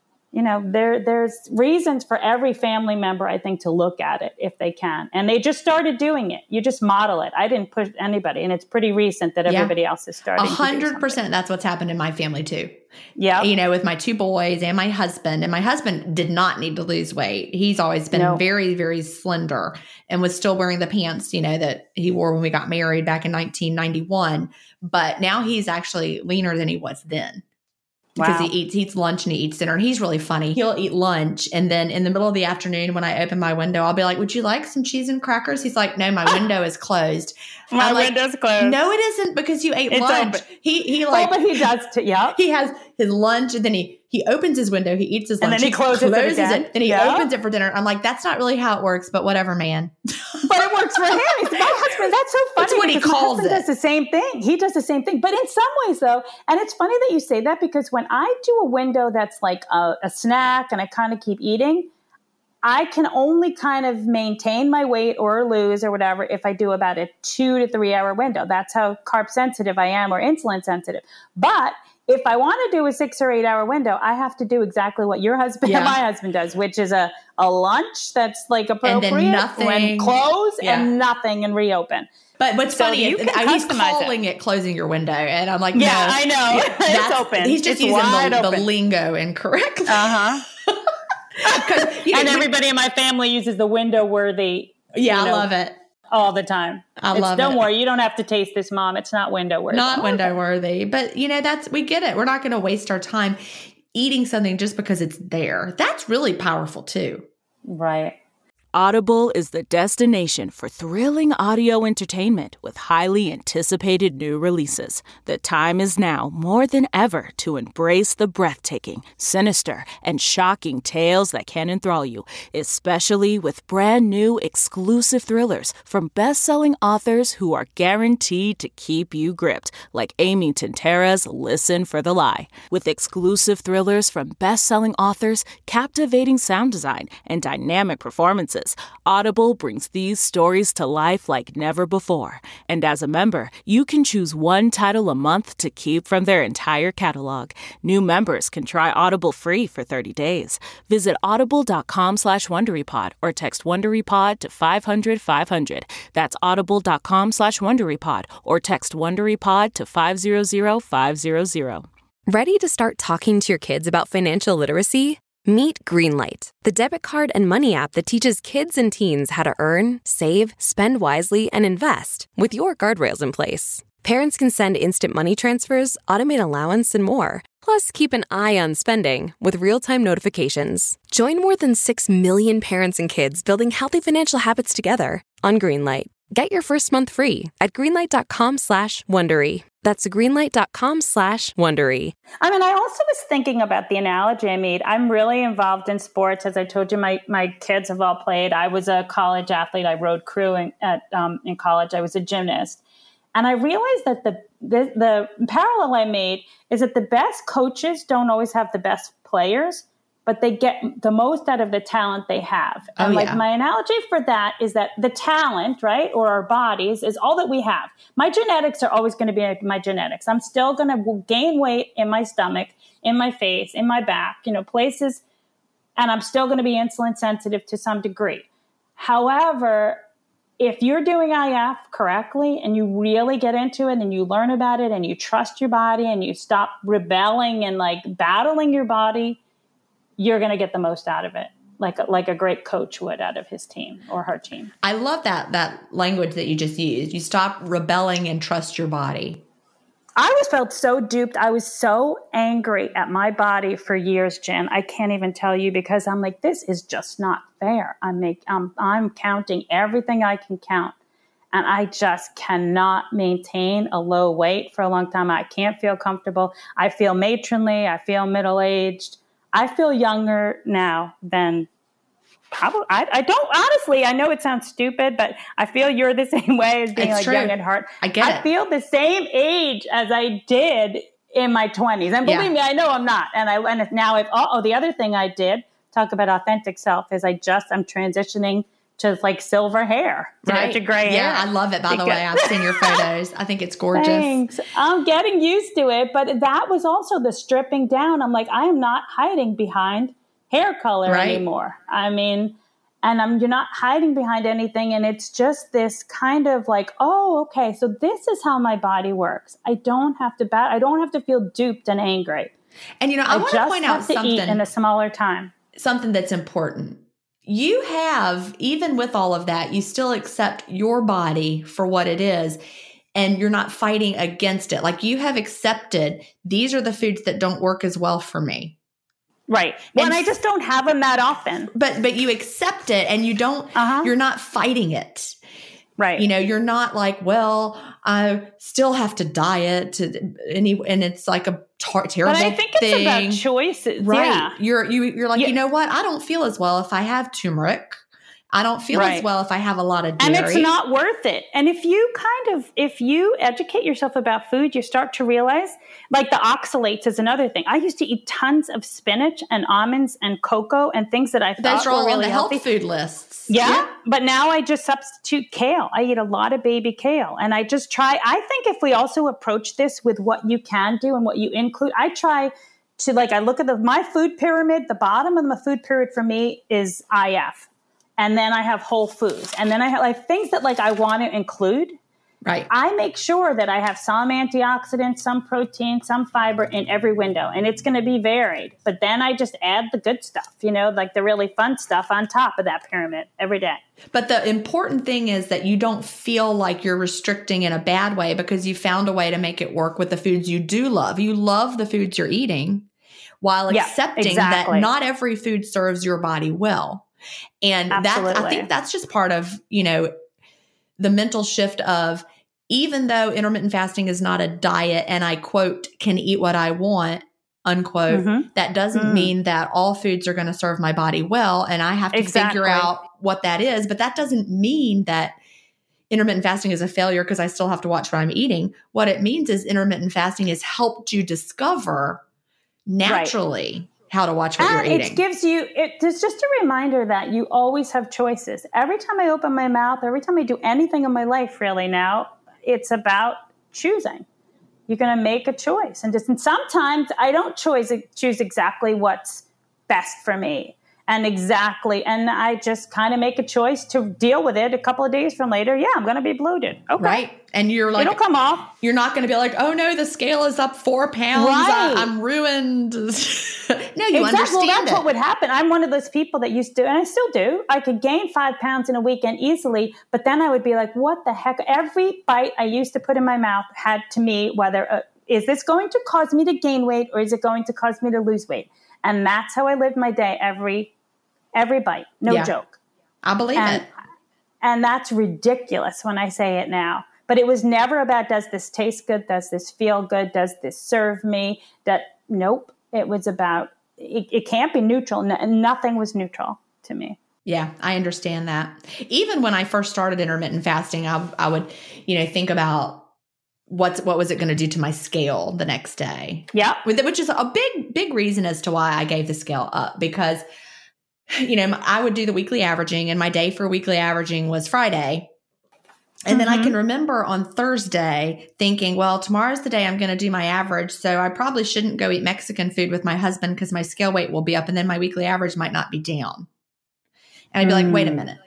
B: reasons for every family member, I think, to look at it if they can. And they just started doing it. You just model it. I didn't push anybody. And it's pretty recent that everybody else is starting
A: 100%. That's what's happened in my family too.
B: Yeah.
A: With my 2 boys and my husband. And my husband did not need to lose weight. He's always been very, very slender and was still wearing the pants, that he wore when we got married back in 1991. But now he's actually leaner than he was then. Because he eats lunch and he eats dinner. And he's really funny. He'll eat lunch. And then in the middle of the afternoon, when I open my window, I'll be like, would you like some cheese and crackers? He's like, no, my window is closed.
B: My window's closed.
A: No, it isn't, because you ate lunch.
B: But he does too. Yeah.
A: He has his lunch, and then he opens his window. He eats his lunch.
B: And then he closes it.
A: Then he opens it for dinner. I'm like, that's not really how it works, but whatever, man.
B: But it works for him. My husband, that's so funny.
A: That's what he calls it.
B: Does the same thing. He does the same thing. But in some ways, though, and it's funny that you say that, because when I do a window that's like a snack and I kind of keep eating, I can only kind of maintain my weight or lose or whatever if I do about a 2 to 3 hour window. That's how carb sensitive I am, or insulin sensitive. But if I want to do a 6 or 8 hour window, I have to do exactly what your husband and my husband does, which is a lunch that's like appropriate,
A: and then nothing,
B: and close and nothing and reopen.
A: But what's funny is he's calling it closing your window. And I'm like, no.
B: Yeah, I know. It's open.
A: He's just using the lingo incorrectly.
B: Uh-huh. And everybody in my family uses the window worthy.
A: Yeah, I love it.
B: All the time. Don't worry, you don't have to taste this, Mom. It's not window worthy.
A: Not window worthy. But, we get it. We're not going to waste our time eating something just because it's there. That's really powerful too.
B: Right.
D: Audible is the destination for thrilling audio entertainment with highly anticipated new releases. The time is now more than ever to embrace the breathtaking, sinister, and shocking tales that can enthrall you, especially with brand new exclusive thrillers from best-selling authors who are guaranteed to keep you gripped, like Amy Tintera's Listen for the Lie. With exclusive thrillers from best-selling authors, captivating sound design, and dynamic performances, Audible brings these stories to life like never before. And as a member, you can choose one title a month to keep from their entire catalog. New members can try Audible free for 30 days. Visit audible.com/WonderyPod or text WonderyPod to 500-500. That's audible.com/WonderyPod or text WonderyPod to 500-500.
G: Ready to start talking to your kids about financial literacy? Meet Greenlight, the debit card and money app that teaches kids and teens how to earn, save, spend wisely, and invest with your guardrails in place. Parents can send instant money transfers, automate allowance, and more. Plus, keep an eye on spending with real-time notifications. Join more than 6 million parents and kids building healthy financial habits together on Greenlight. Get your first month free at greenlight.com/Wondery. That's greenlight.com/Wondery.
B: I mean, I also was thinking about the analogy I made. I'm really involved in sports. As I told you, my kids have all played. I was a college athlete. I rode crew in college. I was a gymnast. And I realized that the parallel I made is that the best coaches don't always have the best players, but they get the most out of the talent they have. And my analogy for that is that the talent, right, or our bodies is all that we have. My genetics are always going to be my genetics. I'm still going to gain weight in my stomach, in my face, in my back, places, and I'm still going to be insulin sensitive to some degree. However, if you're doing IF correctly and you really get into it and you learn about it and you trust your body and you stop rebelling and battling your body, you're going to get the most out of it, like a great coach would out of his team or her team.
A: I love that language that you just used. You stop rebelling and trust your body.
B: I always felt so duped. I was so angry at my body for years, Jen. I can't even tell you, because I'm like, this is just not fair. I'm counting everything I can count, and I just cannot maintain a low weight for a long time. I can't feel comfortable. I feel matronly. I feel middle-aged. I feel younger now than probably. I don't, honestly, I know it sounds stupid, but I feel you're the same way as being young at heart. I feel the same age as I did in my 20s. And believe me, I know I'm not. And now the other thing I did, talk about authentic self, is I'm transitioning to silver hair, to gray hair.
A: Yeah, I love it, by the way. I've seen your photos. I think it's gorgeous. Thanks.
B: I'm getting used to it. But that was also the stripping down. I'm like, I am not hiding behind hair color anymore. I mean, and you're not hiding behind anything. And it's just this kind of oh, okay, so this is how my body works. I don't have to feel duped and angry.
A: And, I want to point out something.
B: Eat in a smaller time.
A: Something that's important. You have, even with all of that, you still accept your body for what it is, and you're not fighting against it. You have accepted, these are the foods that don't work as well for me.
B: Right. Well, and I just don't have them that often.
A: But you accept it, and you don't, you're not fighting it. Right. You're not well, I still have to diet and it's a terrible thing. But I think it's
B: about choices.
A: Right.
B: Yeah.
A: You're you know what? I don't feel as well if I have turmeric. I don't feel as well if I have a lot of dairy.
B: And it's not worth it. And if you educate yourself about food, you start to realize, the oxalates is another thing. I used to eat tons of spinach and almonds and cocoa and things that I thought were really
A: on the
B: healthy.
A: Health food lists.
B: Yeah. But now I just substitute kale. I eat a lot of baby kale. And I just try. I think if we also approach this with what you can do and what you include, I try to I look at my food pyramid. The bottom of the food pyramid for me is IF. And then I have whole foods. And then I have things that I want to include.
A: Right.
B: I make sure that I have some antioxidants, some protein, some fiber in every window. And it's going to be varied. But then I just add the good stuff, the really fun stuff on top of that pyramid every day.
A: But the important thing is that you don't feel like you're restricting in a bad way, because you found a way to make it work with the foods you do love. You love the foods you're eating, while accepting that not every food serves your body well. And I think that's just part of, the mental shift of, even though intermittent fasting is not a diet and I quote, can eat what I want, unquote, that doesn't mean that all foods are going to serve my body well. And I have to figure out what that is. But that doesn't mean that intermittent fasting is a failure because I still have to watch what I'm eating. What it means is intermittent fasting has helped you discover naturally how to watch what you're eating.
B: It gives you, it's just a reminder that you always have choices. Every time I open my mouth, every time I do anything in my life really now, it's about choosing. You're going to make a choice. And sometimes I don't choose exactly what's best for me. And I just kind of make a choice to deal with it a couple of days from later. Yeah, I'm going to be bloated. Okay.
A: Right. And you're like,
B: it'll come off.
A: You're not going to be like, oh no, the scale is up 4 pounds.
B: Right.
A: I'm ruined. No, you
B: exactly.
A: understand
B: Well, that's
A: it.
B: what would happen. I'm one of those people that used to, and I still do. I could gain 5 pounds in a weekend easily, but then I would be like, what the heck? Every bite I used to put in my mouth had to me, whether, is this going to cause me to gain weight or is it going to cause me to lose weight? And that's how I lived my day every bite. No joke.
A: I believe it.
B: And that's ridiculous when I say it now. But it was never about, does this taste good? Does this feel good? Does this serve me? Nope. It was about, it can't be neutral. Nothing was neutral to me.
A: Yeah, I understand that. Even when I first started intermittent fasting, I would, think about what was it going to do to my scale the next day?
B: Yeah.
A: Which is a big reason as to why I gave the scale up, because, I would do the weekly averaging, and my day for weekly averaging was Friday. And then I can remember on Thursday thinking, well, tomorrow's the day I'm going to do my average. So I probably shouldn't go eat Mexican food with my husband because my scale weight will be up and then my weekly average might not be down. And I'd be like, wait a minute.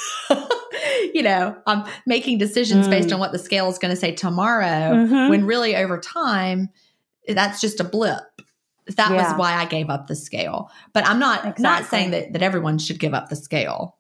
A: I'm making decisions based on what the scale is going to say tomorrow, when really over time, that's just a blip. That was why I gave up the scale. But I'm not saying that everyone should give up the scale.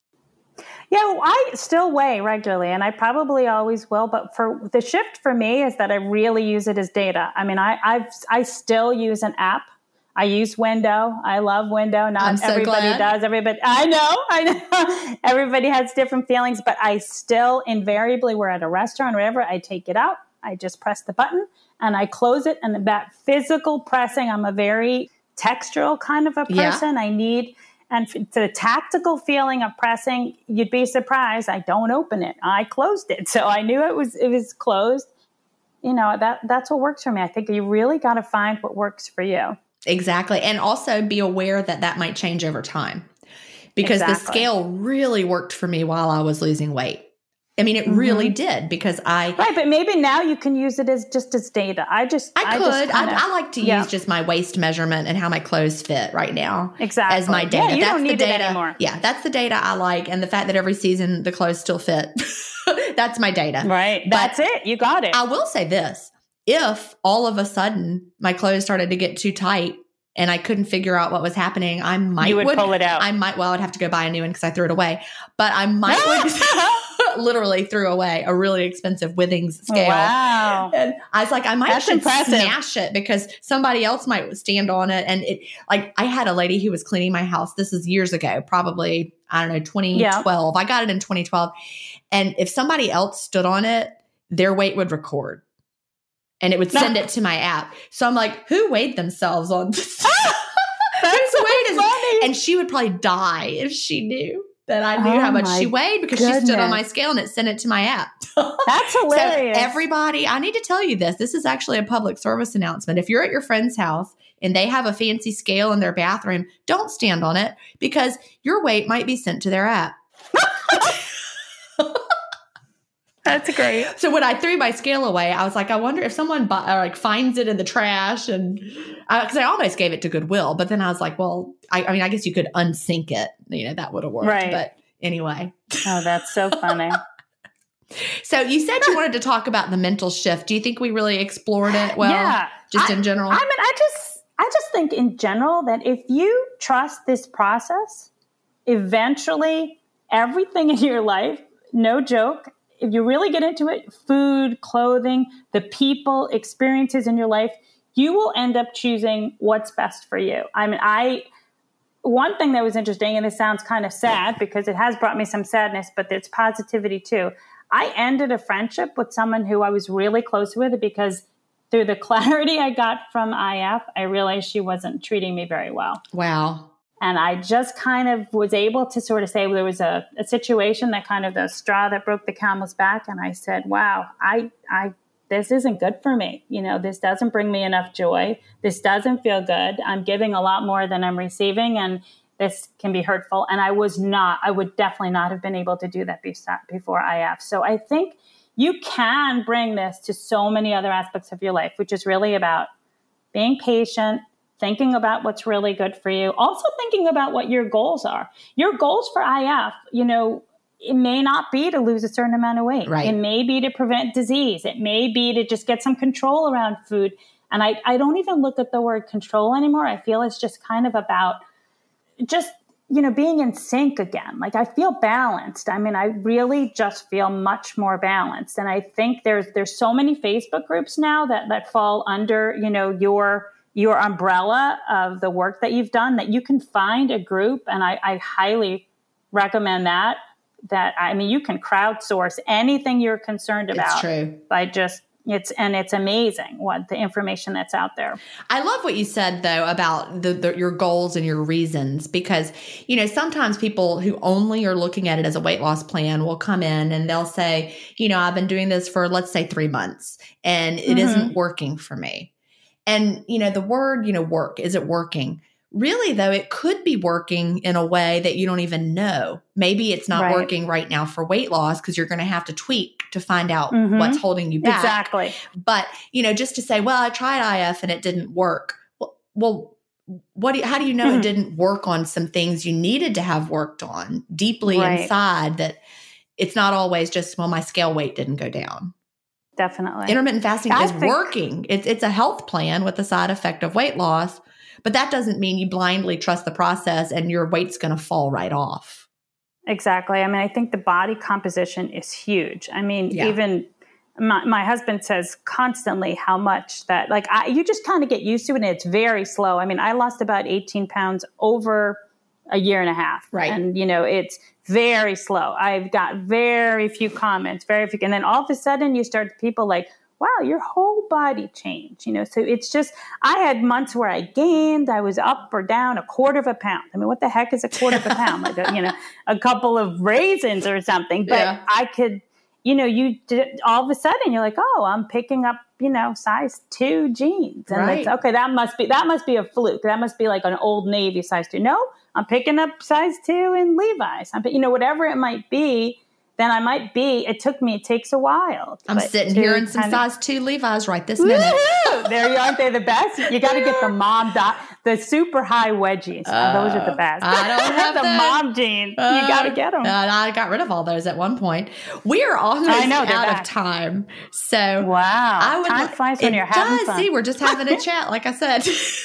B: Yeah, I still weigh regularly, and I probably always will. But for the shift for me is that I really use it as data. I mean, I still use an app. I use Window. I love Window. Not everybody does. I know. Everybody has different feelings, but I still invariably, we're at a restaurant or whatever, I take it out. I just press the button and I close it. And that physical pressing, I'm a very textural kind of a person. And the tactical feeling of pressing, you'd be surprised. I don't open it. I closed it. So I knew it was closed. That's what works for me. I think you really got to find what works for you.
A: Exactly. And also be aware that might change over time, because the scale really worked for me while I was losing weight. I mean, it really did, because right.
B: But maybe now you can use it as data. I
A: like to use just my waist measurement and how my clothes fit right now.
B: Exactly.
A: As my data.
B: Yeah, you don't need it anymore.
A: Yeah. That's the data I like. And the fact that every season the clothes still fit. That's my data.
B: Right. That's it. You got it.
A: I will say this. If all of a sudden my clothes started to get too tight and I couldn't figure out what was happening,
B: you would pull it out.
A: I'd have to go buy a new one because I threw it away. But I might literally threw away a really expensive Withings scale.
B: Wow.
A: And I was like, smash it because somebody else might stand on it. And I had a lady who was cleaning my house. This is years ago, probably, 2012. Yeah. I got it in 2012. And if somebody else stood on it, their weight would record. And it would send it to my app. So I'm like, who weighed themselves on this?
B: That's so funny.
A: And she would probably die if she knew that I knew how much she weighed, because she stood on my scale and it sent it to my app.
B: That's hilarious.
A: So everybody, I need to tell you this. This is actually a public service announcement. If you're at your friend's house and they have a fancy scale in their bathroom, don't stand on it, because your weight might be sent to their app.
B: That's great.
A: So when I threw my scale away, I was like, I wonder if someone finds it in the trash, and because I almost gave it to Goodwill, but then I was like, well, I guess you could unsync it. That would have worked.
B: Right.
A: But anyway.
B: Oh, that's so funny.
A: So you said you wanted to talk about the mental shift. Do you think we really explored it well?
B: Yeah.
A: In general?
B: I mean, I just think in general that if you trust this process, eventually everything in your life, no joke, if you really get into it, food, clothing, the people, experiences in your life, you will end up choosing what's best for you. I mean, one thing that was interesting, and this sounds kind of sad because it has brought me some sadness, but there's positivity too. I ended a friendship with someone who I was really close with because through the clarity I got from IF, I realized she wasn't treating me very well.
A: Wow.
B: And I just kind of was able to sort of say, there was a situation that kind of the straw that broke the camel's back. And I said, wow, this isn't good for me. This doesn't bring me enough joy. This doesn't feel good. I'm giving a lot more than I'm receiving. And this can be hurtful. And I would definitely not have been able to do that before IF. So I think you can bring this to so many other aspects of your life, which is really about being patient, thinking about what's really good for you, also thinking about what your goals are. Your goals for IF, it may not be to lose a certain amount of weight.
A: Right.
B: It may be to prevent disease. It may be to just get some control around food. And I don't even look at the word control anymore. I feel it's just kind of about just, being in sync again. Like I feel balanced. I mean, I really just feel much more balanced. And I think there's so many Facebook groups now that fall under, your umbrella of the work that you've done, that you can find a group. And I highly recommend that you can crowdsource anything you're concerned about.
A: It's true.
B: By just, it's amazing what the information that's out there.
A: I love what you said though about your goals and your reasons, because, sometimes people who only are looking at it as a weight loss plan will come in and they'll say, I've been doing this for, let's say 3 months and it isn't working for me. And, the word, work, is it working? Really, though, it could be working in a way that you don't even know. Maybe it's not working right now for weight loss because you're going to have to tweak to find out what's holding you back.
B: Exactly.
A: But, just to say, well, I tried IF and it didn't work. Well, how do you know it didn't work on some things you needed to have worked on deeply inside, that it's not always just, well, my scale weight didn't go down.
B: Definitely.
A: Intermittent fasting is working. It's a health plan with the side effect of weight loss. But that doesn't mean you blindly trust the process and your weight's going to fall right off.
B: Exactly. I mean, I think the body composition is huge. I mean, even my husband says constantly how much that, you just kind of get used to it and it's very slow. I mean, I lost about 18 pounds over a year and a half. Right. And, it's very slow. I've got very few comments, and then all of a sudden you start people like, wow, your whole body changed, So it's just, I had months where I gained, I was up or down a quarter of a pound. I mean, what the heck is a quarter of a pound? A couple of raisins or something. But I could, all of a sudden you're like, oh, I'm picking up, size 2 jeans. And it's, okay, that must be a fluke. That must be like an Old Navy size 2. No, I'm picking up size 2 in Levi's. Whatever it might be. Then it takes a while.
A: I'm sitting here in some size 2 Levi's right this minute.
B: There you aren't they the best? You got to get the super high wedgies. Those are the best. I don't have the mom jeans. You got to get them.
A: I got rid of all those at one point. We are almost out of time. So
B: wow, time flies when you're having fun.
A: See, we're just having a chat, like I said.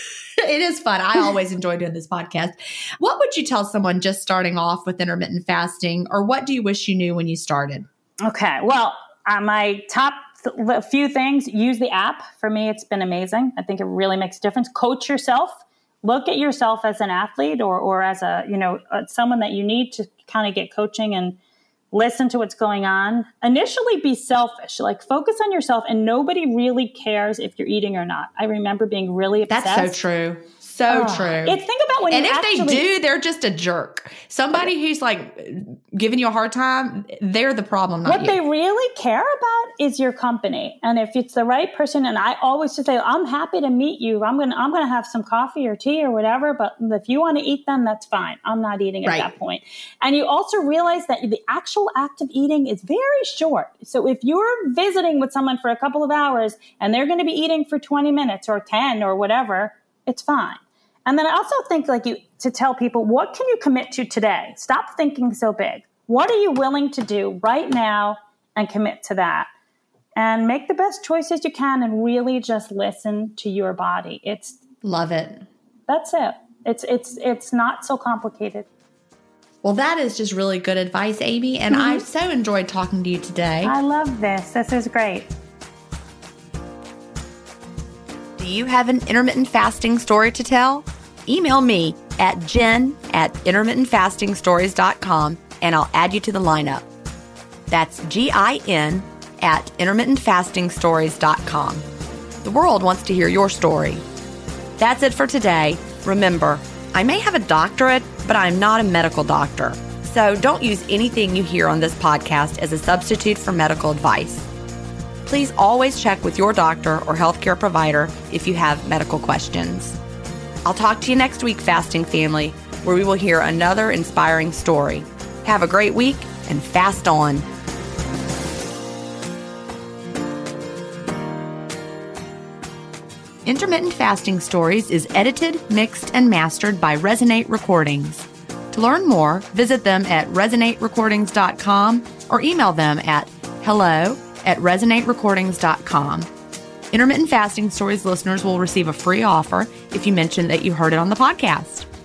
A: It is fun. I always enjoy doing this podcast. What would you tell someone just starting off with intermittent fasting, or what do you wish you knew when you started?
B: Okay. Well, my top few things, use the app. For me, it's been amazing. I think it really makes a difference. Coach yourself. Look at yourself as an athlete or as someone that you need to kind of get coaching and listen to what's going on. Initially, be selfish. Focus on yourself, and nobody really cares if you're eating or not. I remember being really obsessed.
A: That's so true. So true.
B: Think about when
A: they do, they're just a jerk. Somebody who's giving you a hard time, they're the problem, not you.
B: What they really care about is your company. And if it's the right person, and I always just say, I'm happy to meet you. I'm gonna have some coffee or tea or whatever, but if you want to eat them, that's fine. I'm not eating at that point. And you also realize that the actual act of eating is very short. So if you're visiting with someone for a couple of hours and they're going to be eating for 20 minutes or 10 or whatever, it's fine. And then I also think to tell people, what can you commit to today? Stop thinking so big. What are you willing to do right now and commit to that? And make the best choices you can and really just listen to your body.
A: Love it.
B: That's it. It's not so complicated.
A: Well, that is just really good advice, Amy. And I so enjoyed talking to you today.
B: I love this. This is great.
A: Do you have an intermittent fasting story to tell? Email me at jen@intermittentfastingstories.com and I'll add you to the lineup. That's GIN@intermittentfastingstories.com. The world wants to hear your story. That's it for today. Remember, I may have a doctorate, but I'm not a medical doctor. So don't use anything you hear on this podcast as a substitute for medical advice. Please always check with your doctor or healthcare provider if you have medical questions. I'll talk to you next week, Fasting Family, where we will hear another inspiring story. Have a great week and fast on. Intermittent Fasting Stories is edited, mixed, and mastered by Resonate Recordings. To learn more, visit them at resonaterecordings.com or email them at hello@resonaterecordings.com. Intermittent Fasting Stories listeners will receive a free offer if you mention that you heard it on the podcast.